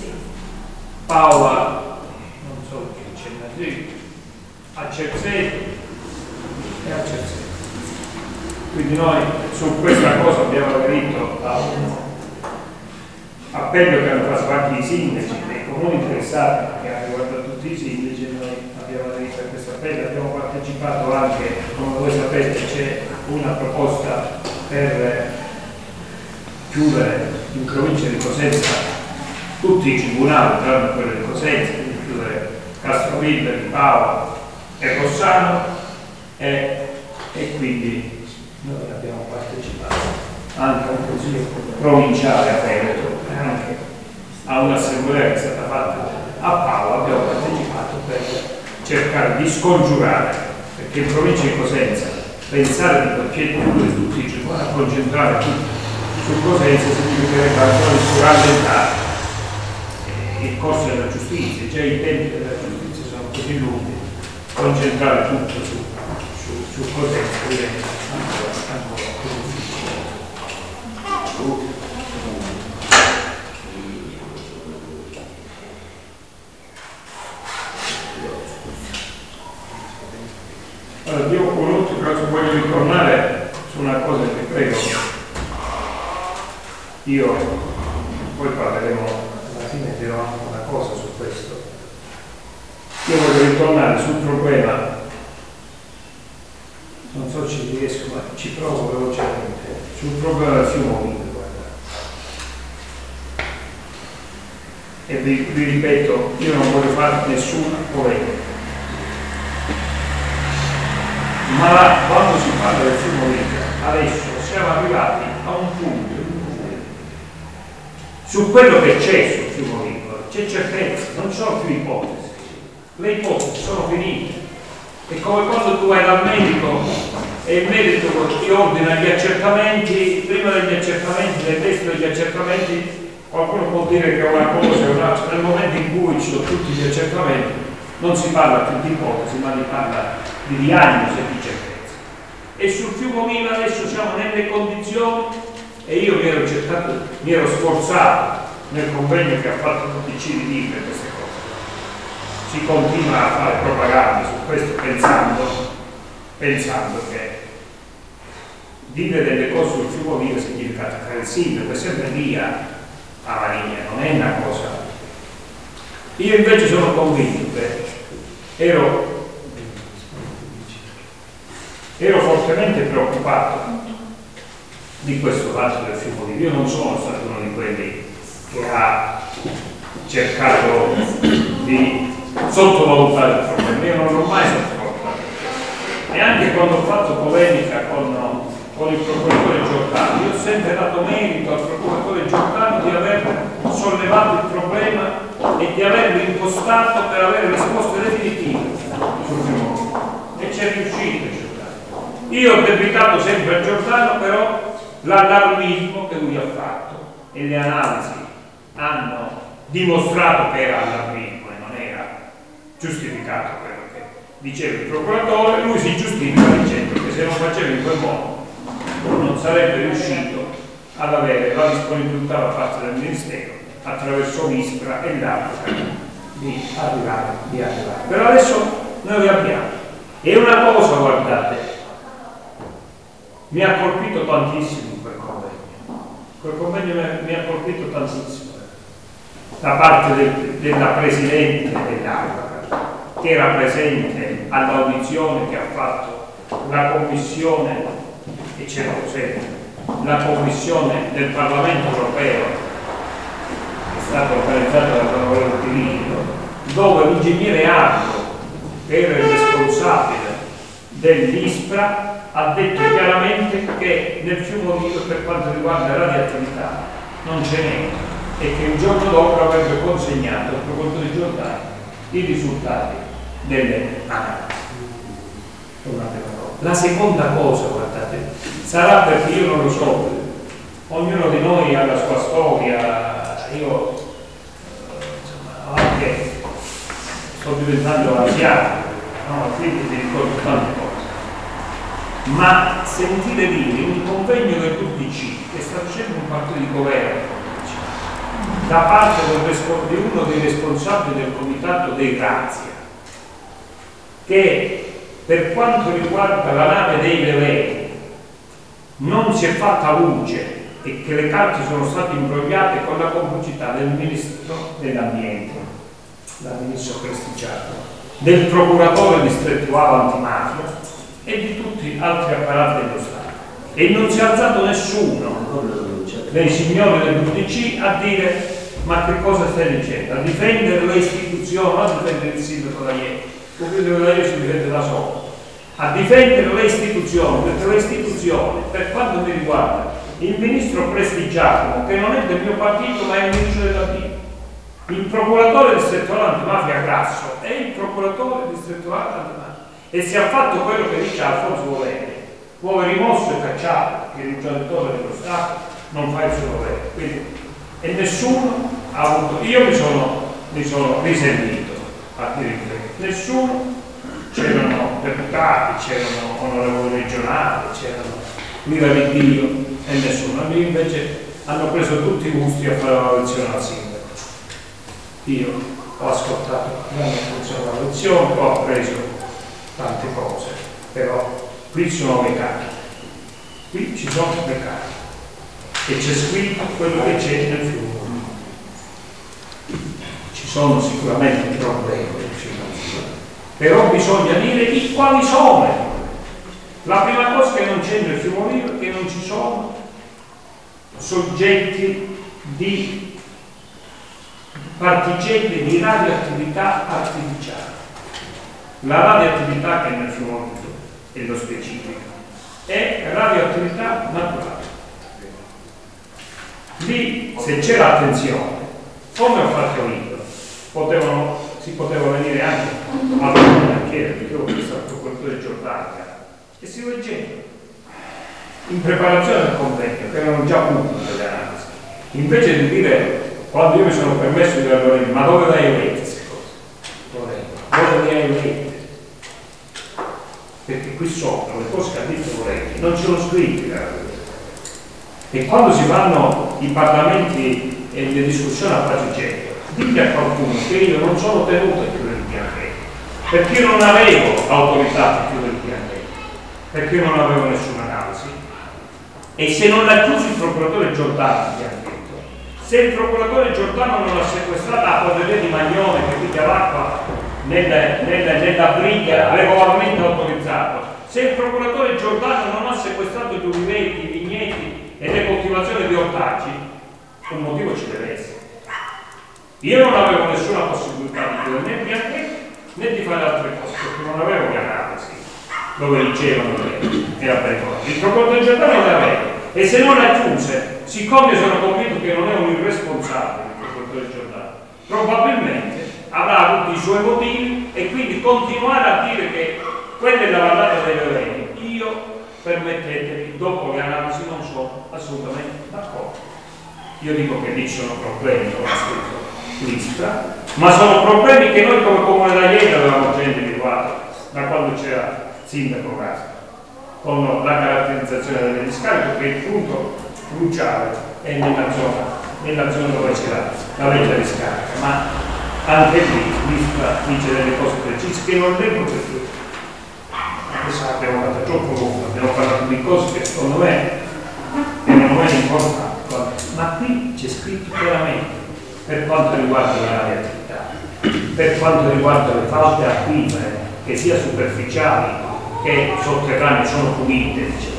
Paola, non so che c'è da a Cerzeto e a Cerzeto. Quindi noi su questa cosa abbiamo aderito a un appello che hanno fatto anche i sindaci, dei comuni interessati, che hanno riguardato tutti i sindaci, e noi abbiamo aderito a questo appello, abbiamo partecipato anche, come voi sapete, c'è una proposta per chiudere in provincia di Cosenza tutti i tribunali, tranne quello di Cosenza, quindi chiudere Castrovilla, di Paola e Rossano, e, e quindi noi abbiamo partecipato anche a un consiglio provinciale aperto, anche a un'assemblea che è stata fatta a Paola, abbiamo partecipato per cercare di scongiurare, perché in provincia di Cosenza pensare di poter chiudere tutti i tribunali, concentrare tutto su Cosenza significherebbe ancora di rallentare il corso della giustizia, già i tempi della giustizia sono così lunghi, concentrare tutto su, su, su Cosenza diventa ancora, ancora più difficile. Allora, io un'ultima cosa voglio ritornare su una cosa che prego. Io, poi parleremo, alla fine dirò anche una cosa su questo. Io voglio ritornare sul problema, non so se ci riesco, ma ci provo velocemente, sul problema del fiume Ovide, guarda. E vi, vi ripeto, io non voglio fare nessuna polemica. Ma quando si parla del fiume Ovide, adesso siamo arrivati a un punto su quello che c'è sul fiume Ovide, c'è certezza, non ci sono più ipotesi, le ipotesi sono finite. È come quando tu vai dal medico e il medico ti ordina gli accertamenti, prima degli accertamenti, nel testo degli accertamenti, qualcuno può dire che è una cosa o un'altra, nel momento in cui ci sono tutti gli accertamenti non si parla più di ipotesi, ma si parla di diagnosi e di certezza. E sul fiume Ovide adesso siamo nelle condizioni, e io mi ero cercato, mi ero sforzato nel convegno che ha fatto il C D D per queste cose. Si continua a fare propaganda su questo pensando, pensando che dire delle cose sul fiume Ovide significa attaccare il sindaco, è sempre via a Maria, non è una cosa. Io invece sono convinto che ero, ero fortemente preoccupato di questo fatto del fiume Ovide. Io non sono stato uno di quelli che ha cercato di sottovalutare il problema, io non l'ho mai sottovalutato. E anche quando ho fatto polemica con, con il procuratore Giordano, io ho sempre dato merito al procuratore Giordano di aver sollevato il problema e di averlo impostato per avere risposte definitive sul fiume Ovide. E ci è riuscito Giordano. Io ho debitato sempre a Giordano però l'allarmismo che lui ha fatto, e le analisi hanno dimostrato che era allarmismo e non era giustificato quello che diceva il procuratore. Lui si giustifica dicendo che se non faceva in quel modo non sarebbe riuscito ad avere la disponibilità da parte del Ministero attraverso l'ISPRA e l'APCA di arrivare, di arrivare. Per adesso noi li abbiamo. E una cosa, guardate, mi ha colpito tantissimo quel convegno. Quel convegno mi ha colpito tantissimo da parte del, della Presidente dell'A P A, che era presente all'audizione che ha fatto la Commissione, e c'era sempre, la Commissione del Parlamento Europeo l'ingegnere Ardo, che era il responsabile dell'ISPRA, ha detto chiaramente che nel fiume Rio, per quanto riguarda la radioattività, non ce n'è, e che il giorno dopo avrebbe consegnato al procuratore Giordani i risultati delle analisi. La seconda cosa, guardate, sarà perché io non lo so, ognuno di noi ha la sua storia, io insomma, anche sto diventando anziano, no? Quindi ti ricordo tante cose, ma sentire dire un convegno dell'U D C che sta facendo un partito di governo da parte di uno dei responsabili del comitato dei Grazia, che per quanto riguarda la nave dei veleni non si è fatta luce e che le carte sono state imbrogliate con la complicità del ministro dell'ambiente, dal ministro Prestigiato, del procuratore distrettuale antimafia e di tutti gli altri apparati dello Stato, e non si è alzato nessuno dei signori dell'U D C a dire ma che cosa stai dicendo, a difendere le istituzioni, non a difendere il sindaco da ieri, il da ieri si difende da solo, a difendere le istituzioni, perché le istituzioni, per quanto mi riguarda, il ministro Prestigiacomo, che non è del mio partito ma è il ministro dell'ambiente, il procuratore distrettuale antimafia Grasso è il procuratore distrettuale antimafia, e si è fatto quello che dice Alfonso Volere, muove rimosso e cacciato, che il genitore dello Stato non fa il suo dovere. Quindi, e nessuno ha avuto, io mi sono, mi sono risentito a dire che nessuno, c'erano deputati, c'erano onorevoli regionali, c'erano l'ira di Dio e nessuno. A me invece hanno preso tutti i gusti a fare la lezione al sindaco. Io ho ascoltato la mia lezione, ho appreso tante cose, però qui sono le carte, qui ci sono le carte e c'è scritto quello che c'è nel fiume. Ci sono sicuramente problemi, però bisogna dire di quali sono. La prima cosa che non c'è nel fiume Rio è che non ci sono soggetti di particelle di radioattività artificiale. La radioattività che è nel fiume Rio, e lo specifico, è radioattività naturale. Lì, se c'era attenzione, come ho fatto io, potevano, si poteva venire anche a banchiere, perché io ho visto il procuratore Giordania, e si leggeva in preparazione del convegno, che erano già pubbliche le analisi. Invece di dire, quando io mi sono permesso di dire, ma dove le hai lette queste cose? Dove le hai lette? Perché qui sopra le cose che ha detto Vorrei non ce l'ho scritte. E quando si fanno i parlamenti e le discussioni a Francigento, dite a qualcuno che io non sono tenuto a chiudere il pianeta, perché io non avevo autorità a chiudere il pianeta, perché io non avevo nessuna analisi. E se non l'ha chiuso il procuratore Giordano, che ha detto, se il procuratore Giordano non ha sequestrato la polvere di Magnone che piglia l'acqua nella, nella, nella briglia regolarmente autorizzato, se il procuratore Giordano non ha sequestrato gli uliveti, i vigneti e le coltivazioni di ortaggi, un motivo ci deve essere. Io non avevo nessuna possibilità di chiudere né il pianeta né di fare altre cose, perché non avevo le analisi dove dicevano che era pericoloso. Il procuratore Giordano non le aveva, e se non le chiuse, siccome sono convinto che non è un irresponsabile il procuratore Giordano, probabilmente avrà avuto i suoi motivi, e quindi continuare a dire che quella è la vallata dei veleni, io, permettetemi, dopo le analisi non sono assolutamente d'accordo. Io dico che lì sono problemi, come ha scritto l'ISPRA, ma sono problemi che noi come Comune da ieri avevamo già individuato da quando c'era sindaco Castro, con la caratterizzazione delle discariche, che il punto cruciale è nella zona, nella zona dove c'era la vecchia discarica, ma anche lì l'ISPRA dice delle cose precise che non leggo perché adesso abbiamo fatto troppo lungo, abbiamo parlato di cose che secondo me erano meno importanti, ma qui c'è scritto chiaramente per quanto riguarda le aree attività, per quanto riguarda le falde acquifere, che sia superficiali che sotterranee, sono pulite, diciamo.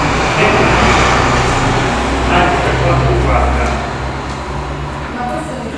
Anche per quanto riguarda ma questo mi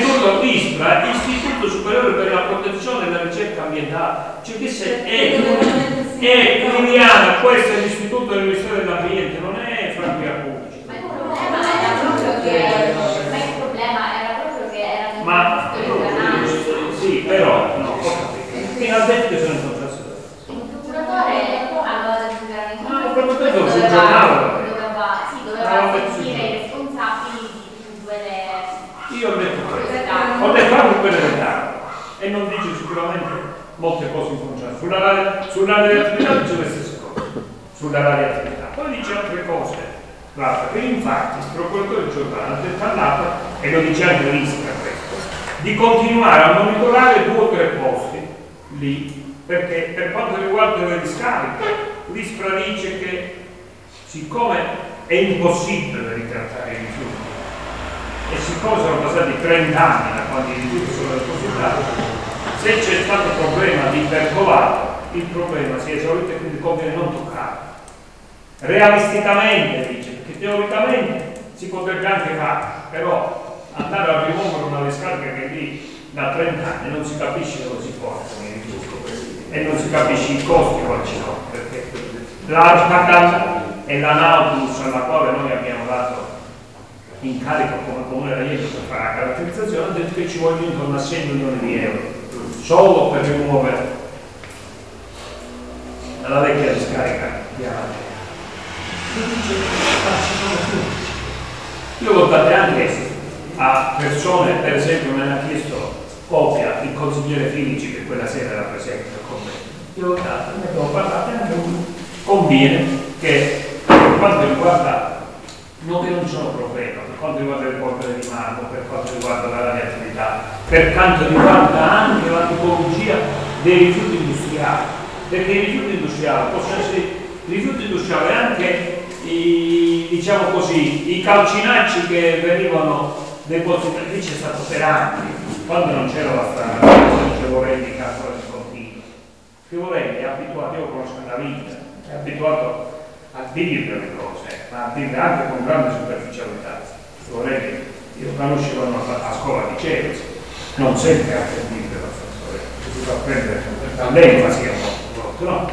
l'istituto ISPRA, Istituto Superiore per la Protezione e la Ricerca Ambientale, cioè che se è, è Liliana, questo è l'istituto del Ministero dell'Ambiente, non è Franco Iacucci. Ma il problema era proprio che, ma il problema era proprio che erano Ma sì, però no, fino al detto che sono in contrasto. il procuratore aveva sicuramente No, il procuratore non funzionava. doveva, sì, doveva sentire i responsabili di due le... Io ho detto questo, ho detto anche quelle del tavolo e non dice sicuramente molte cose in contrasto. Sulla, sulla radioattività dice le stesse cose, sulla radioattività. Poi dice altre cose, l'altra, che infatti il procuratore Giordano ha detto all'altro, e lo dice anche l'Ispra questo, di continuare a monitorare due o tre posti lì, perché per quanto riguarda le discariche, l'Ispra dice che siccome è impossibile ritrattare i rifiuti, e siccome sono passati trenta anni da quando i rifiuti sono depositati, se c'è stato un problema di percolato, il problema si è esaurito e quindi conviene non toccare. Realisticamente dice, perché teoricamente si potrebbe anche fare, però andare a rimuovere una discarica che è lì da trenta anni non si capisce dove si portano i rifiuti e non si capisce i costi quali ci sono, perché l'Arpacal e la Nautilus alla quale noi abbiamo dato incarico come comune Raiello per fare la caratterizzazione, ha detto che ci vogliono intorno a sei milioni di euro solo per rimuovere la vecchia discarica di Amatea. Io l'ho date anche a persone, per esempio me ne ha chiesto copia il consigliere Filici che quella sera era presente al commento. Io l'ho data, ne abbiamo parlato e anche conviene che per quanto riguarda non che non ci sono problemi, per quanto riguarda le polvere di marmo, per quanto riguarda la radioattività, per quanto riguarda anche la tipologia dei rifiuti industriali, perché i rifiuti industriali possono essere rifiuti industriali anche i, diciamo così, i calcinacci che venivano depositati, lì c'è stato per anni, quando non c'era la strada, non c'è Vorelli che ancora si continua. Vorelli è abituato, io conosco la vita, è abituato a dire le cose, ma a dirle anche con grande superficialità. Vorrei, io conoscevo a scuola di Cero, non sempre a dire la storia, si fa prendere dall'enfasi a volte, no?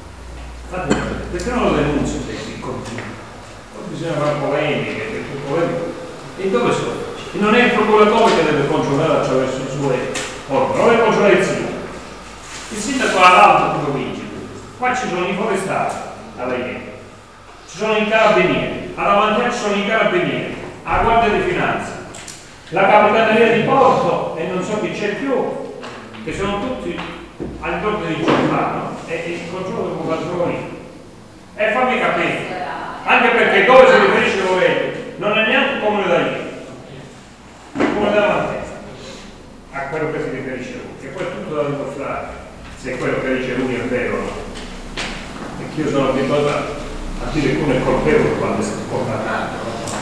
Fate, perché non lo denuncio se si continua? Poi bisogna fare polemiche, perché polemiche. E dove sono? E non è il procuratore che deve controllare attraverso i suoi organi, non deve controllare il sindaco. Il sindaco ha l'alto provincia, qua ci sono i forestali alla Iene. Ci sono i carabinieri, alla Mantea ci sono i carabinieri, alla Guardia di Finanza, la Capitaneria di Porto e non so chi c'è più, che sono tutti all'ordine di Giordano e il controllo con la io. E fammi capire, anche perché dove si riferisce Vorelli non è neanche un comune da io, il comune da Mantea, a quello che si riferisce lui, che poi è tutto da dimostrare, se quello che dice lui è vero o no. Perché io sono abituato a dire che uno è colpevole quando è stato condannato,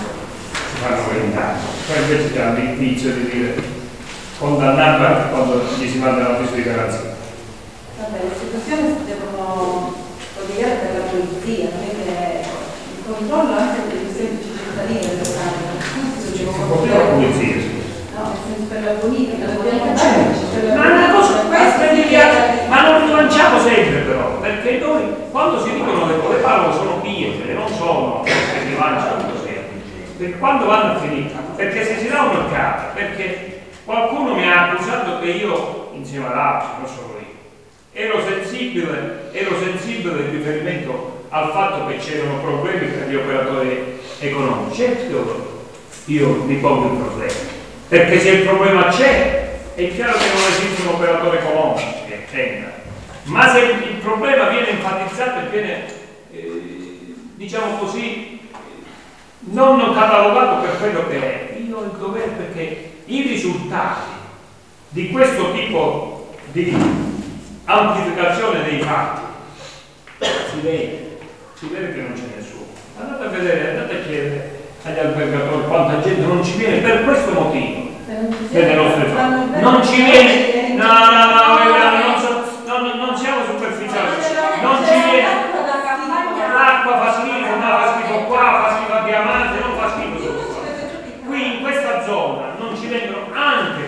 si fanno le indagini, poi invece c'è l'inizio di dire condannato anche quando gli si manda l'avviso di garanzia. Vabbè, le istituzioni si devono collegare per la polizia, quindi il controllo anche dei semplici cittadini del locale, non si deve la polizia, sì. No, nel senso per la politica, dobbiamo fare. Ma è una cosa, questa è ma non rilanciamo sempre però, perché noi quando si dicono le, le parole sono pietre, non sono che rilanciano così, perché quando vanno a finire, perché se si dà un mercato, perché qualcuno mi ha accusato che io, insieme ad altri, non solo io, ero sensibile, ero sensibile in riferimento al fatto che c'erano problemi per gli operatori economici. Certo, io mi pongo il problema, perché se il problema c'è, è chiaro che non esiste un operatore economico che tenga, ma se il problema viene enfatizzato e viene, eh, diciamo così, non catalogato per quello che è, io ho il dovere, perché i risultati di questo tipo di amplificazione dei fatti si vede, si vede che non c'è nessuno. Andate a vedere, andate a chiedere agli albergatori quanta gente non ci viene per questo motivo. Nelle nostre famiglie non ci viene, no, no, no, non, so, non, non siamo superficiali, non ci viene, l'acqua fa schifo, ma fa schifo qua, fa schifo a Diamante, non fa schifo qua. Qui in questa zona non ci vengono anche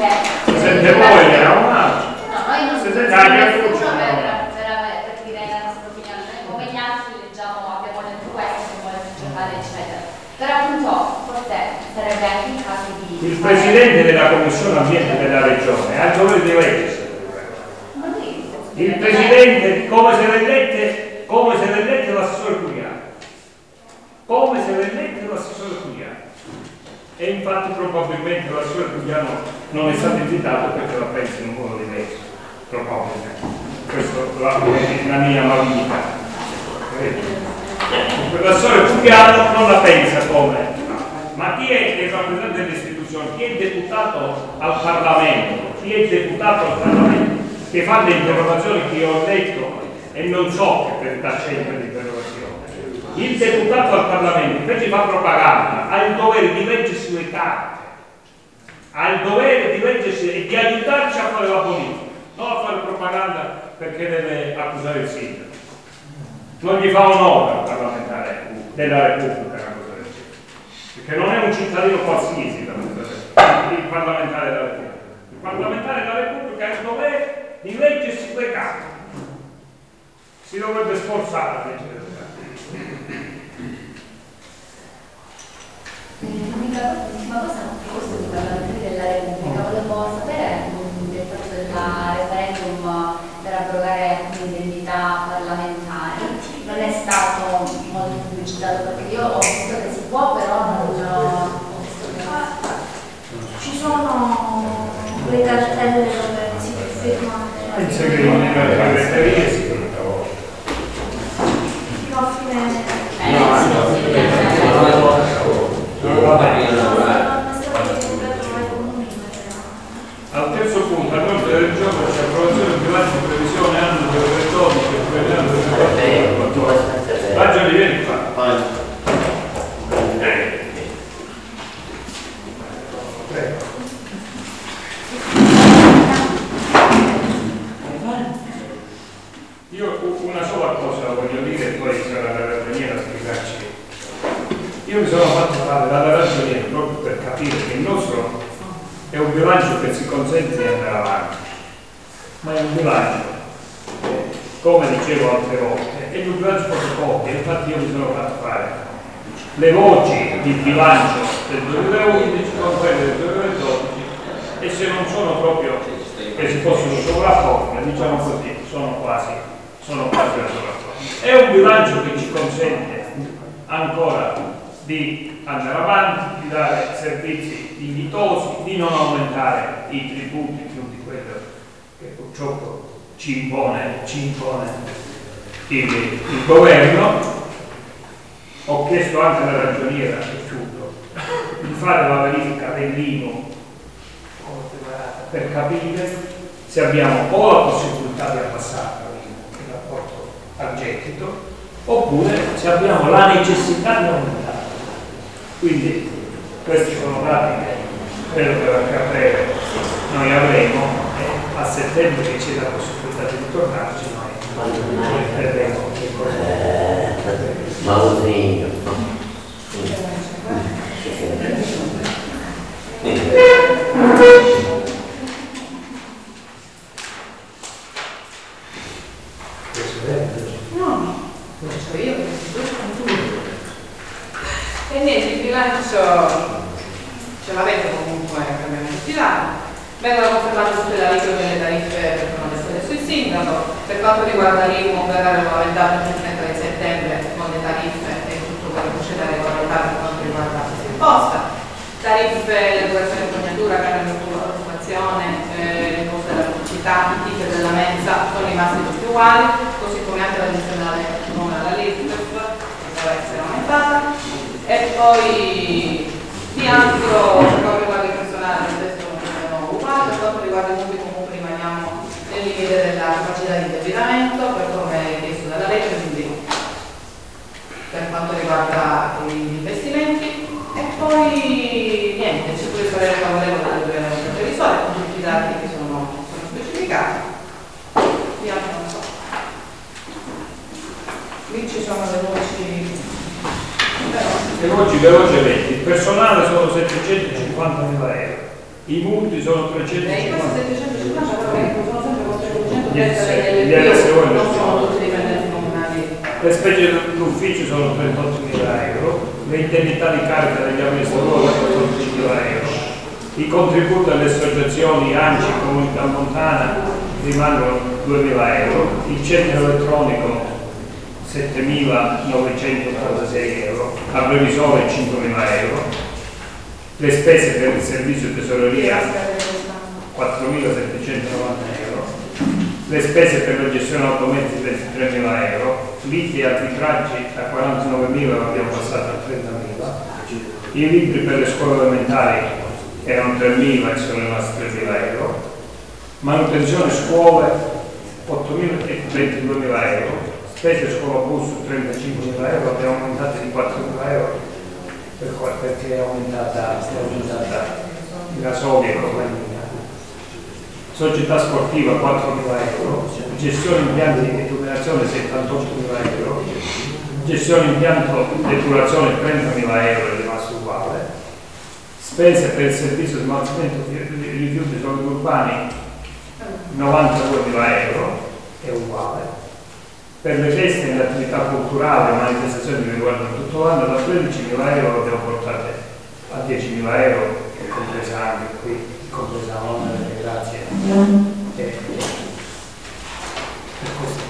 Se sente voi era un altro. No, noi non Se siamo sente anche a nessuno Fucci, per, no. per, per dire la nostra opinione. Noi come gli altri leggiamo, abbiamo letto questo, abbiamo letto giornale, eccetera. Però appunto forse sarebbe anche il caso di... Il Presidente della Commissione Ambiente della Regione ha il dovere di leggersi. Il Presidente, come se l'elette, come se l'elette l'assessore Curiano. Come se l'elette l'assessore Curiano. E infatti probabilmente l'assessore Curiano non è stato invitato perché la pensa in un modo diverso. Probabilmente. Questa è la mia malignità. L'assessore Curiano non la pensa come. Ma chi è che è rappresentante delle istituzioni? Chi è deputato al Parlamento? Chi è deputato al Parlamento? Che fa le interrogazioni che io ho letto e non so che verità c'è in quell'interrogazione. Il deputato al Parlamento invece fa propaganda, ha il dovere di leggersi le carte, ha il dovere di leggersi e di aiutarci a fare la politica, non a fare propaganda perché deve accusare il sindaco. Non gli fa onore al parlamentare della Repubblica una cosa del genere, perché non è un cittadino qualsiasi il parlamentare della Repubblica. Il parlamentare della Repubblica ha il dovere di leggersi le carte, si dovrebbe sforzare a leggere le carte. L'ultima cosa, questo di parlamentari della Repubblica, volevo sapere mh, del fatto del referendum per abrogare alcune indennità parlamentari. Non è stato molto pubblicizzato perché io ho visto che si può, però non ho visto che Ci sono le cartelle dove si firmano. Penso che non è una segreteria si Fino a fine. eh, no, sì, sì, al terzo punto, all'ordine del giorno c'è approvazione del bilancio di previsione anno duemiladodici e duemilaquattordici. Ragione vieni qua. Prego. Io una sola cosa voglio dire e poi sarà la ragioniera a spiegarci. Io mi sono fatto fare dalla ragioniera proprio per capire che il nostro è un bilancio che ci consente di andare avanti, ma è un bilancio, eh, come dicevo altre volte, è un bilancio fotocopia. Infatti io mi sono fatto fare le voci di bilancio del duemilaundici con quelle del duemiladodici e se non sono proprio che si possono sovrapporre, diciamo così, sono quasi, sono quasi la sovrapporre. È un bilancio che ci consente ancora di andare avanti, di dare servizi dignitosi, di non aumentare i tributi più di quello che purtroppo ci impone, ci impone il, il governo. Ho chiesto anche alla ragioniera e tutto di fare la verifica dell'I M U per capire se abbiamo o la possibilità di abbassare il rapporto al gettito oppure se abbiamo la necessità di aumentare. Quindi questi sono dati che credo che a breve noi avremo e a settembre che c'è la possibilità di ritornarci noi vedremo che cosa Mausino. No, non so io, e niente, il bilancio ce l'avete comunque cambiamento di anno. Vengono confermate tutte le aliquote delle tariffe per non essere sul sindaco. Per quanto riguarda l'I M U verrà regolamentato il trenta di settembre con le tariffe e tutto quello che c'è da regolamentare per quanto riguarda questa imposta. Tariffe, l'educazione e fognatura, canone di occupazione, eh, le cose della pubblicità, i ticket della mensa sono rimasti tutti uguali, così come anche l'addizionale non alla l'I R P E F che deve essere aumentata. E poi di altro, per quanto riguarda il personale, il testo non è uguale, per quanto riguarda i punti comunque rimaniamo nel limite della capacità di indebitamento, per come richiesto dalla legge, quindi per quanto riguarda gli investimenti. E poi niente, ci può essere favorevole alle due risole con tutti i dati che sono, sono specificati. Di altro non so. Lì ci sono le voci. Le voci velocemente, il personale sono settecentocinquantamila euro, I multi sono trecentocinquanta. settecentocinquanta però sono sempre con trecentotrenta Gli delle R S O non sono tutti dipendenti comunali. Le spese d'ufficio sono trentottomila euro, le indennità di carica degli amministratori sono quattordicimila euro, i contributi alle associazioni A N C I Comunità Montana rimangono duemila euro, il centro elettronico settemilanovecentoottantasei euro, a previsore cinquemila euro, le spese per il servizio tesoreria quattromilasettecentonovanta euro, le spese per la gestione automezzi ventitremila euro, liti e arbitraggi a quarantanovemila lo abbiamo passato a trentamila, i libri per le scuole elementari erano tremila e sono rimasti tremila euro, manutenzione scuole ottomilaventiduemila euro, spese scuola bus trentacinquemila euro, abbiamo aumentato di quattromila euro perché è aumentata, è aumentata il gasolio e compagnia. Società sportiva quattromila euro, gestione impianti di depurazione settantottomila euro, gestione impianto depurazione trentamila euro, è rimasto uguale, spese per il servizio di smaltimento di rifiuti solidi urbani novantaduemila euro, è uguale, per le feste e le attività culturali e manifestazioni che riguardano tutto l'anno da tredicimila euro lo abbiamo portate a diecimila euro, compresa anche qui, compresa la nonna delle grazie. E, e, e questo.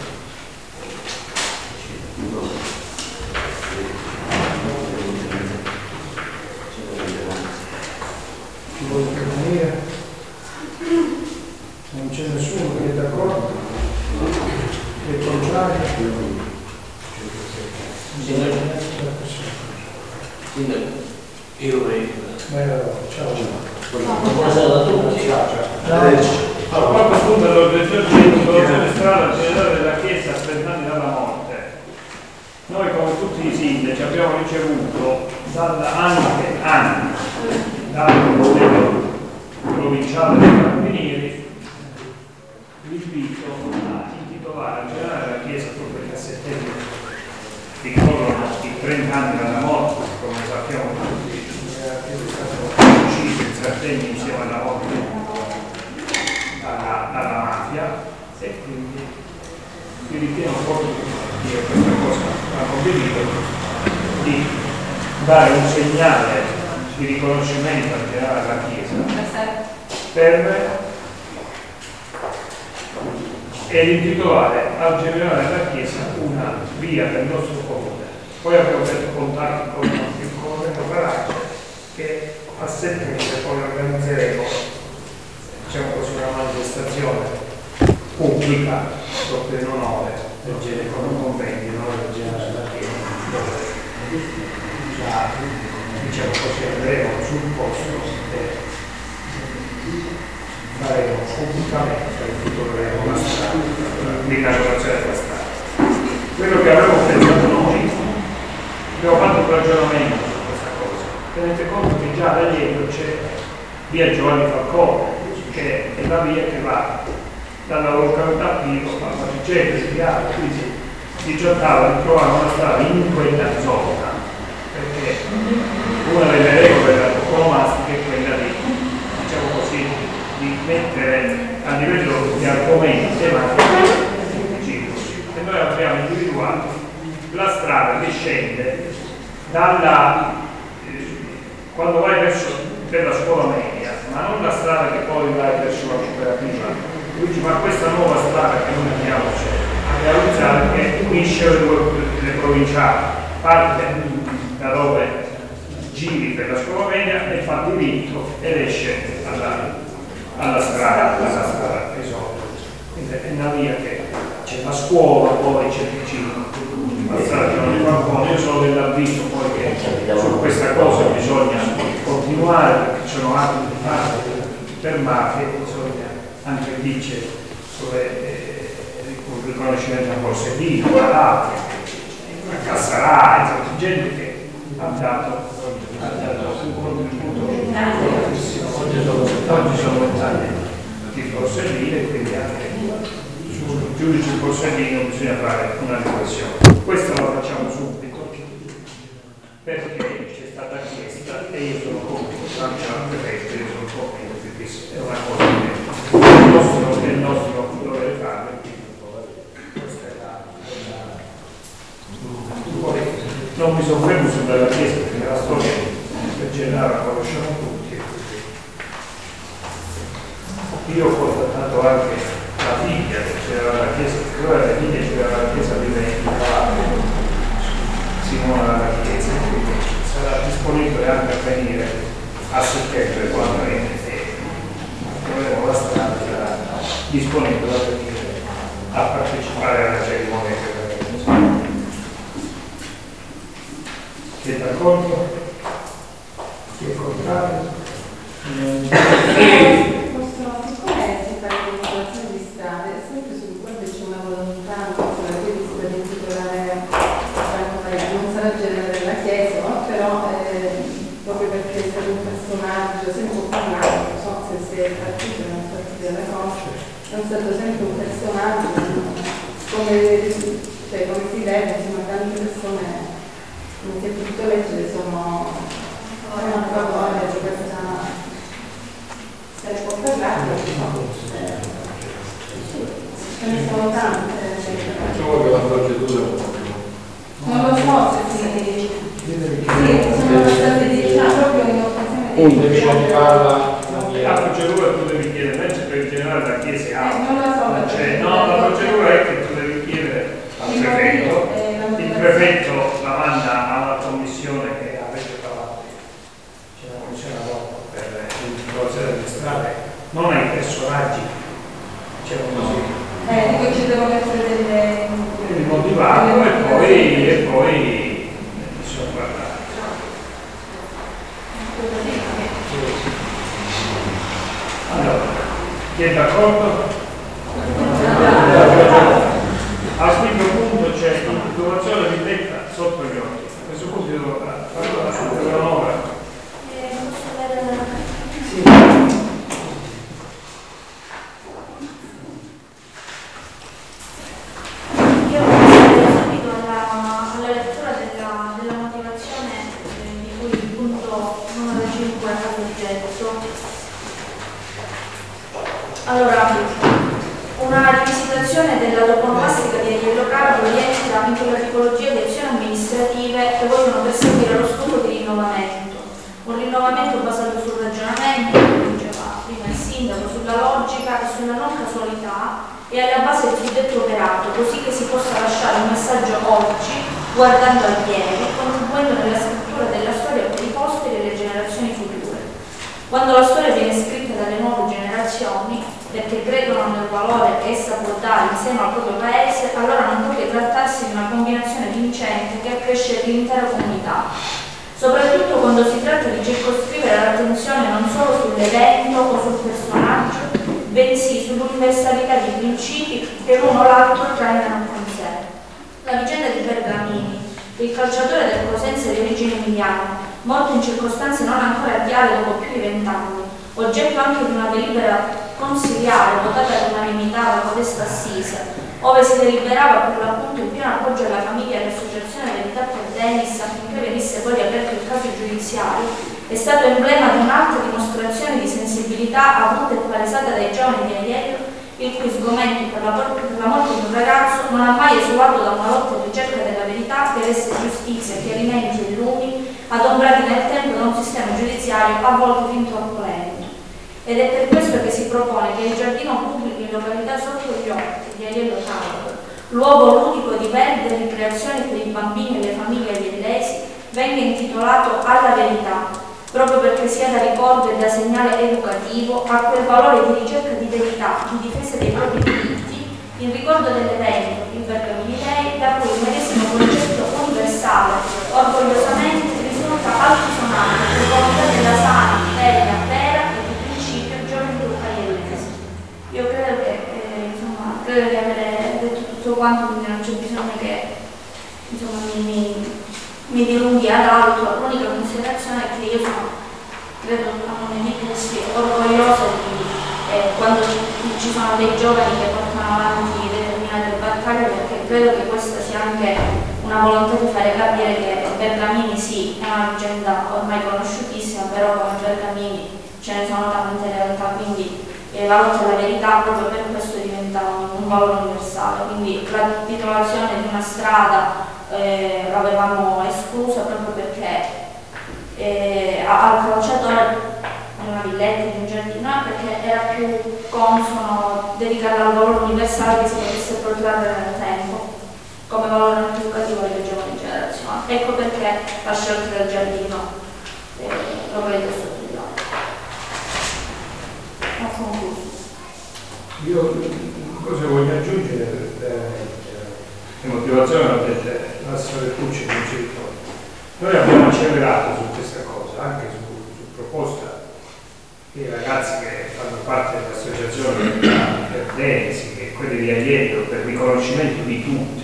Chi vuole intervenire? Non c'è nessuno che è d'accordo? Che è contrario? Sindaco, io vorrei... Ciao, ciao. Buonasera a tutti. A quanto punto l'organizzazione strada generale della Chiesa a trent'anni dalla morte, noi come tutti i sindaci abbiamo ricevuto dalla, anche, anche dal Consiglio provinciale dei Carabinieri l'invito a intitolare a generale della Chiesa proprio il cassettello ricorrono i trent'anni dalla morte, come sappiamo tutti. Ucciso in Sardegna insieme alla morte dalla, dalla mafia, e quindi mi ritengo opportuno, io questa cosa la condivido, di dare un segnale di riconoscimento al generale della Chiesa per e intitolare al generale della Chiesa una via del nostro comune. Poi abbiamo detto contatti con il colonnello Caraccia che a settembre poi organizzeremo, diciamo così, una manifestazione pubblica proprio in onore del genere, con un convegno in onore del generale della Chiesa, dove già, diciamo così, andremo sul posto e faremo pubblicamente, intitoleremo la strada, l'inaugurazione della strada. Quello che avevo pensato noi, abbiamo fatto un ragionamento su questa cosa. Tenete conto che già da dietro c'è via Giovanni Falcone, che è la via che va dalla località Piro a Maricetta, Piano, quindi si trattava di trovare una strada in quella zona, perché una delle regole della toponomastica è quella di, diciamo così, di mettere a livello di argomenti tematici e noi abbiamo individuato la strada che scende dalla eh, quando vai verso per la scuola media, ma non la strada che poi vai verso la cooperativa. Quindi, ma questa nuova strada che noi andiamo a realizzare che unisce le due le provinciali, parte da dove giri per la scuola media e fa diritto ed esce alla, alla strada, alla strada Pesotto. Quindi è una via che c'è la scuola, poi c'è vicino la strada Giovanni Falcone. Io sono dell'avviso poi che su questa cosa bisogna continuare, perché ci sono altri fatti per mafia, bisogna anche dice dove eh, il riconoscimento a Borsellino, ad altri, a Cassarai, gente che ha dato, ha dato un contributo. Oggi sono vent'anni di Borsellino e quindi anche sul giudice Borsellino bisogna fare una riflessione. Questo lo facciamo subito perché c'è stata chiesta e io sono convinto, anche la prefetta, io sono convinto soffermo sulla Chiesa perché la storia in generale la conosciamo tutti. Io ho contattato anche la figlia che c'era la Chiesa, perché ora la figlia c'era la Chiesa di Calabria, Simona dalla Chiesa, quindi sarà disponibile anche a venire a settembre quando viene troveremo la strada, sarà disponibile a venire a partecipare alla cerimonia che faremo. Chi è d'accordo? Chi è contrario? Siccome si fa di popolazione di strade, sempre sul quale c'è una volontà sulla rivista di titolare non sarà genere della Chiesa, no? Però eh, proprio perché è stato un personaggio sempre parlato, non so se si è partito nel partito della cosa, è stato sempre un personaggio come, cioè, come si vede, insomma tante persone non si è potuto leggere sono a favore di questa. Se ne può parlare, ce ne sono tante. Diciamo che la procedura Non lo so se si sono state diciamo proprio in occasione di La procedura tu devi chiedere, invece per il generale la Chiesa ha. non lo so. Cioè, no, la procedura è che tu devi chiedere al prefetto, il prefetto la manda alla commissione che avete parlato. C'è una commissione a voto per l'individuazione delle strade, non ai personaggi, diciamo così. Eh, dico ci devono essere delle. Quindi motivato e poi, e poi bisogna guardare. Allora, chi è d'accordo? Al quinto punto c'è l'individuazione di detta sotto gli occhi. A questo punto io devo fare la sua Io passo subito alla, alla lettura della, della motivazione eh, di cui il punto numero cinque ha oggetto. Allora, una rivisitazione della toponomastica di Agnello Calvo rientra in quella tipologia di azioni amministrative che vogliono perseguire lo scopo di rinnovamento. Un rinnovamento basato sul ragionamento, come diceva prima il sindaco, sulla logica e sulla non casualità e alla base del suddetto operato, così che si possa lasciare un messaggio oggi, guardando al ieri, contribuendo nella scrittura della storia per i posteri e le generazioni future. Quando la storia viene scritta dalle nuove generazioni, perché credono nel valore che essa può dare insieme al proprio paese, allora non può che trattarsi di una combinazione vincente che accresce l'intera comunità. Soprattutto quando si tratta di circoscrivere l'attenzione non solo sull'evento o sul personaggio, bensì sull'universalità di principi che l'uno o l'altro trainano con sé. La vicenda di Bergamini, il calciatore del Cosenza di origine emiliana, morto in circostanze non ancora chiare dopo più di vent'anni, oggetto anche di una delibera consiliare votata all'unanimità da codesta assise, ove si deliberava per l'appunto in pieno appoggio alla famiglia e all'associazione Verità per Denis affinché venisse poi riaperto il caso giudiziario, è stato emblema di un'alta dimostrazione di sensibilità avuta e palesata dai giovani di Aiello, il cui sgomento per la, per la morte di un ragazzo non ha mai esulato da una lotta in ricerca della verità che desse giustizia, chiarimenti e lumi, adombrati nel tempo da un sistema giudiziario a volte fin troppo lento. Ed è per questo che si propone che il giardino pubblico in località sotto gli occhi di Aiello Calvo, luogo ludico di verde e ricreazione per i bambini e le famiglie aiellesi, venga intitolato Alla Verità, proprio perché sia da ricordo e da segnale educativo a quel valore di ricerca di verità, di difesa dei propri diritti, in ricordo dell'evento, il Bergamini Day, da cui il medesimo concetto universale, orgogliosamente, risulta altisonante per volontà della sana, bella, vera e di principio gioventù aiellese. Io credo che, eh, insomma, credo di aver detto tutto quanto, quindi non c'è bisogno che insomma, mi, mi, mi dilunghi ad altro. L'unica considerazione è che io sono, credo, a nome di tutti, orgogliosa di eh, quando ci sono dei giovani che portano avanti determinate battaglie, perché credo che questa sia anche una volontà di fare capire che Bergamini sì, è una vicenda ormai conosciutissima, però come Bergamini ce ne sono tante realtà, quindi eh, la lotta alla verità proprio per questo diventa un, un valore universale, quindi la titolazione di una strada eh, l'avevamo esclusa proprio perché eh, al calciatore di una villetta, di un giardino, perché era più consono dedicarla al valore universale che si potesse protrarre nel tempo come valore educativo delle giovani generazioni. Ecco perché la scelta del giardino eh, lo vedo sottolineato. Ho concluso. Io cosa voglio aggiungere? Le motivazioni l'ho dette la storia Pucci non ci ricordo. Noi abbiamo accelerato su questa cosa, anche su, su proposta dei ragazzi che fanno parte dell'associazione per Densi, che quelli di Aiello, per riconoscimento di tutti.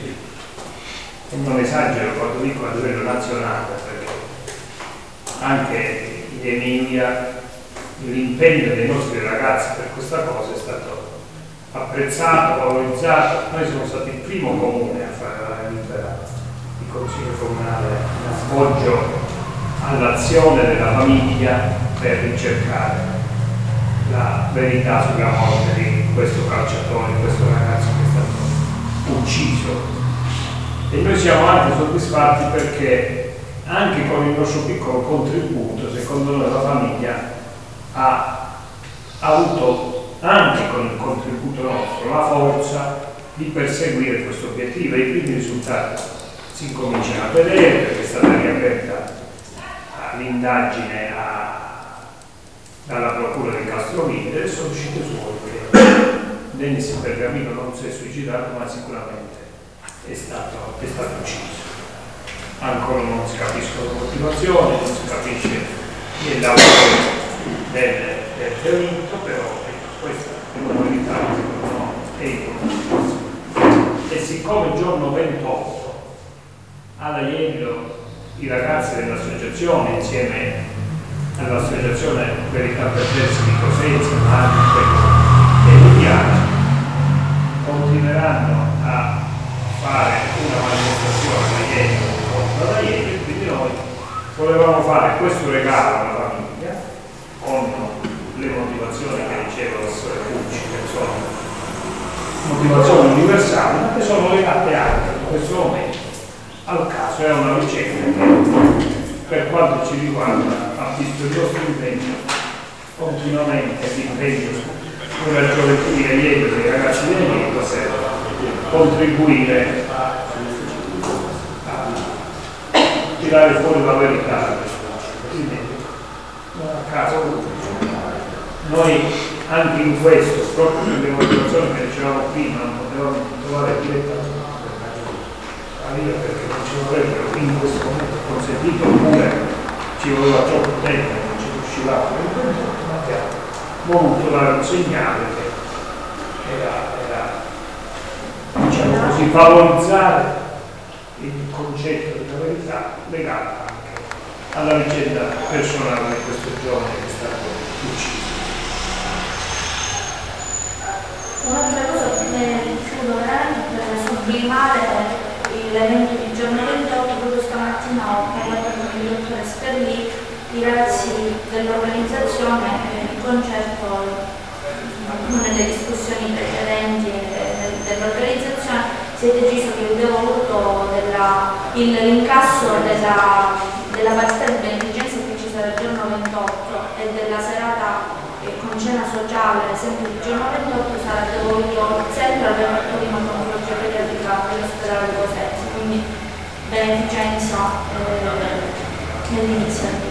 E non esagero quando dico a livello nazionale, perché anche in Emilia l'impegno dei nostri ragazzi per questa cosa è stato apprezzato, valorizzato. Noi siamo stati il primo comune a fare la delibera di consiglio comunale in appoggio all'azione della famiglia per ricercare la verità sulla morte di questo calciatore, di questo ragazzo che è stato ucciso. E noi siamo anche soddisfatti perché anche con il nostro piccolo contributo, secondo noi la famiglia ha, ha avuto anche con il contributo nostro la forza di perseguire questo obiettivo. E i primi risultati si cominciano a vedere perché è stata riaperta l'indagine dalla procura di Castroville e sono uscite fuori che Dennis Bergamino non si è suicidato, ma sicuramente è stato, è stato ucciso. Ancora non si capiscono le motivazioni, non si capisce il lavoro del, del delitto, però questa è una verità che secondo noi è importante. E siccome il giorno ventotto ad Aiello i ragazzi dell'associazione insieme all'associazione Verità per Terzi di Cosenza, ma anche quello Emiliana, continueranno a fare una manifestazione a Aiello contro Aiello, e quindi noi volevamo fare questo regalo alla famiglia con le motivazioni che diceva la storia Pucci, che sono motivazioni universali, ma che sono legate anche in questo momento al caso. È una vicenda che per quanto ci riguarda ha visto il nostro impegno continuamente, l'impegno sulla gioventù di Aiello, dei ragazzi di Aiello, per contribuire a, a tirare fuori la verità. Quindi non a caso noi anche in questo, proprio per le motivazioni che dicevamo prima, non potevamo trovare direttamente perché non ci vorrebbero in questo momento consentito, oppure ci voleva troppo tempo, non ci riuscivamo, ma abbiamo voluto dare un segnale che era, era diciamo così, valorizzare il concetto della verità legato anche alla vicenda personale di questo giovane che è stato ucciso. Un'altra cosa che chiudo veramente per sublimare l'evento di giorno ventotto, proprio stamattina ho parlato con il dottore Sperlì, i ragazzi dell'organizzazione, in concerto nelle discussioni precedenti dell'organizzazione, si è deciso che il devoluto l'incasso della, della partita di beneficenza che ci sarà il giorno ventotto e della serata con cena sociale, sempre il giorno ventotto, sarà devoluto sempre al reparto di oncologia pediatrica dell'ospedale di Cosenza, quindi beneficenza eh, nell'inizio.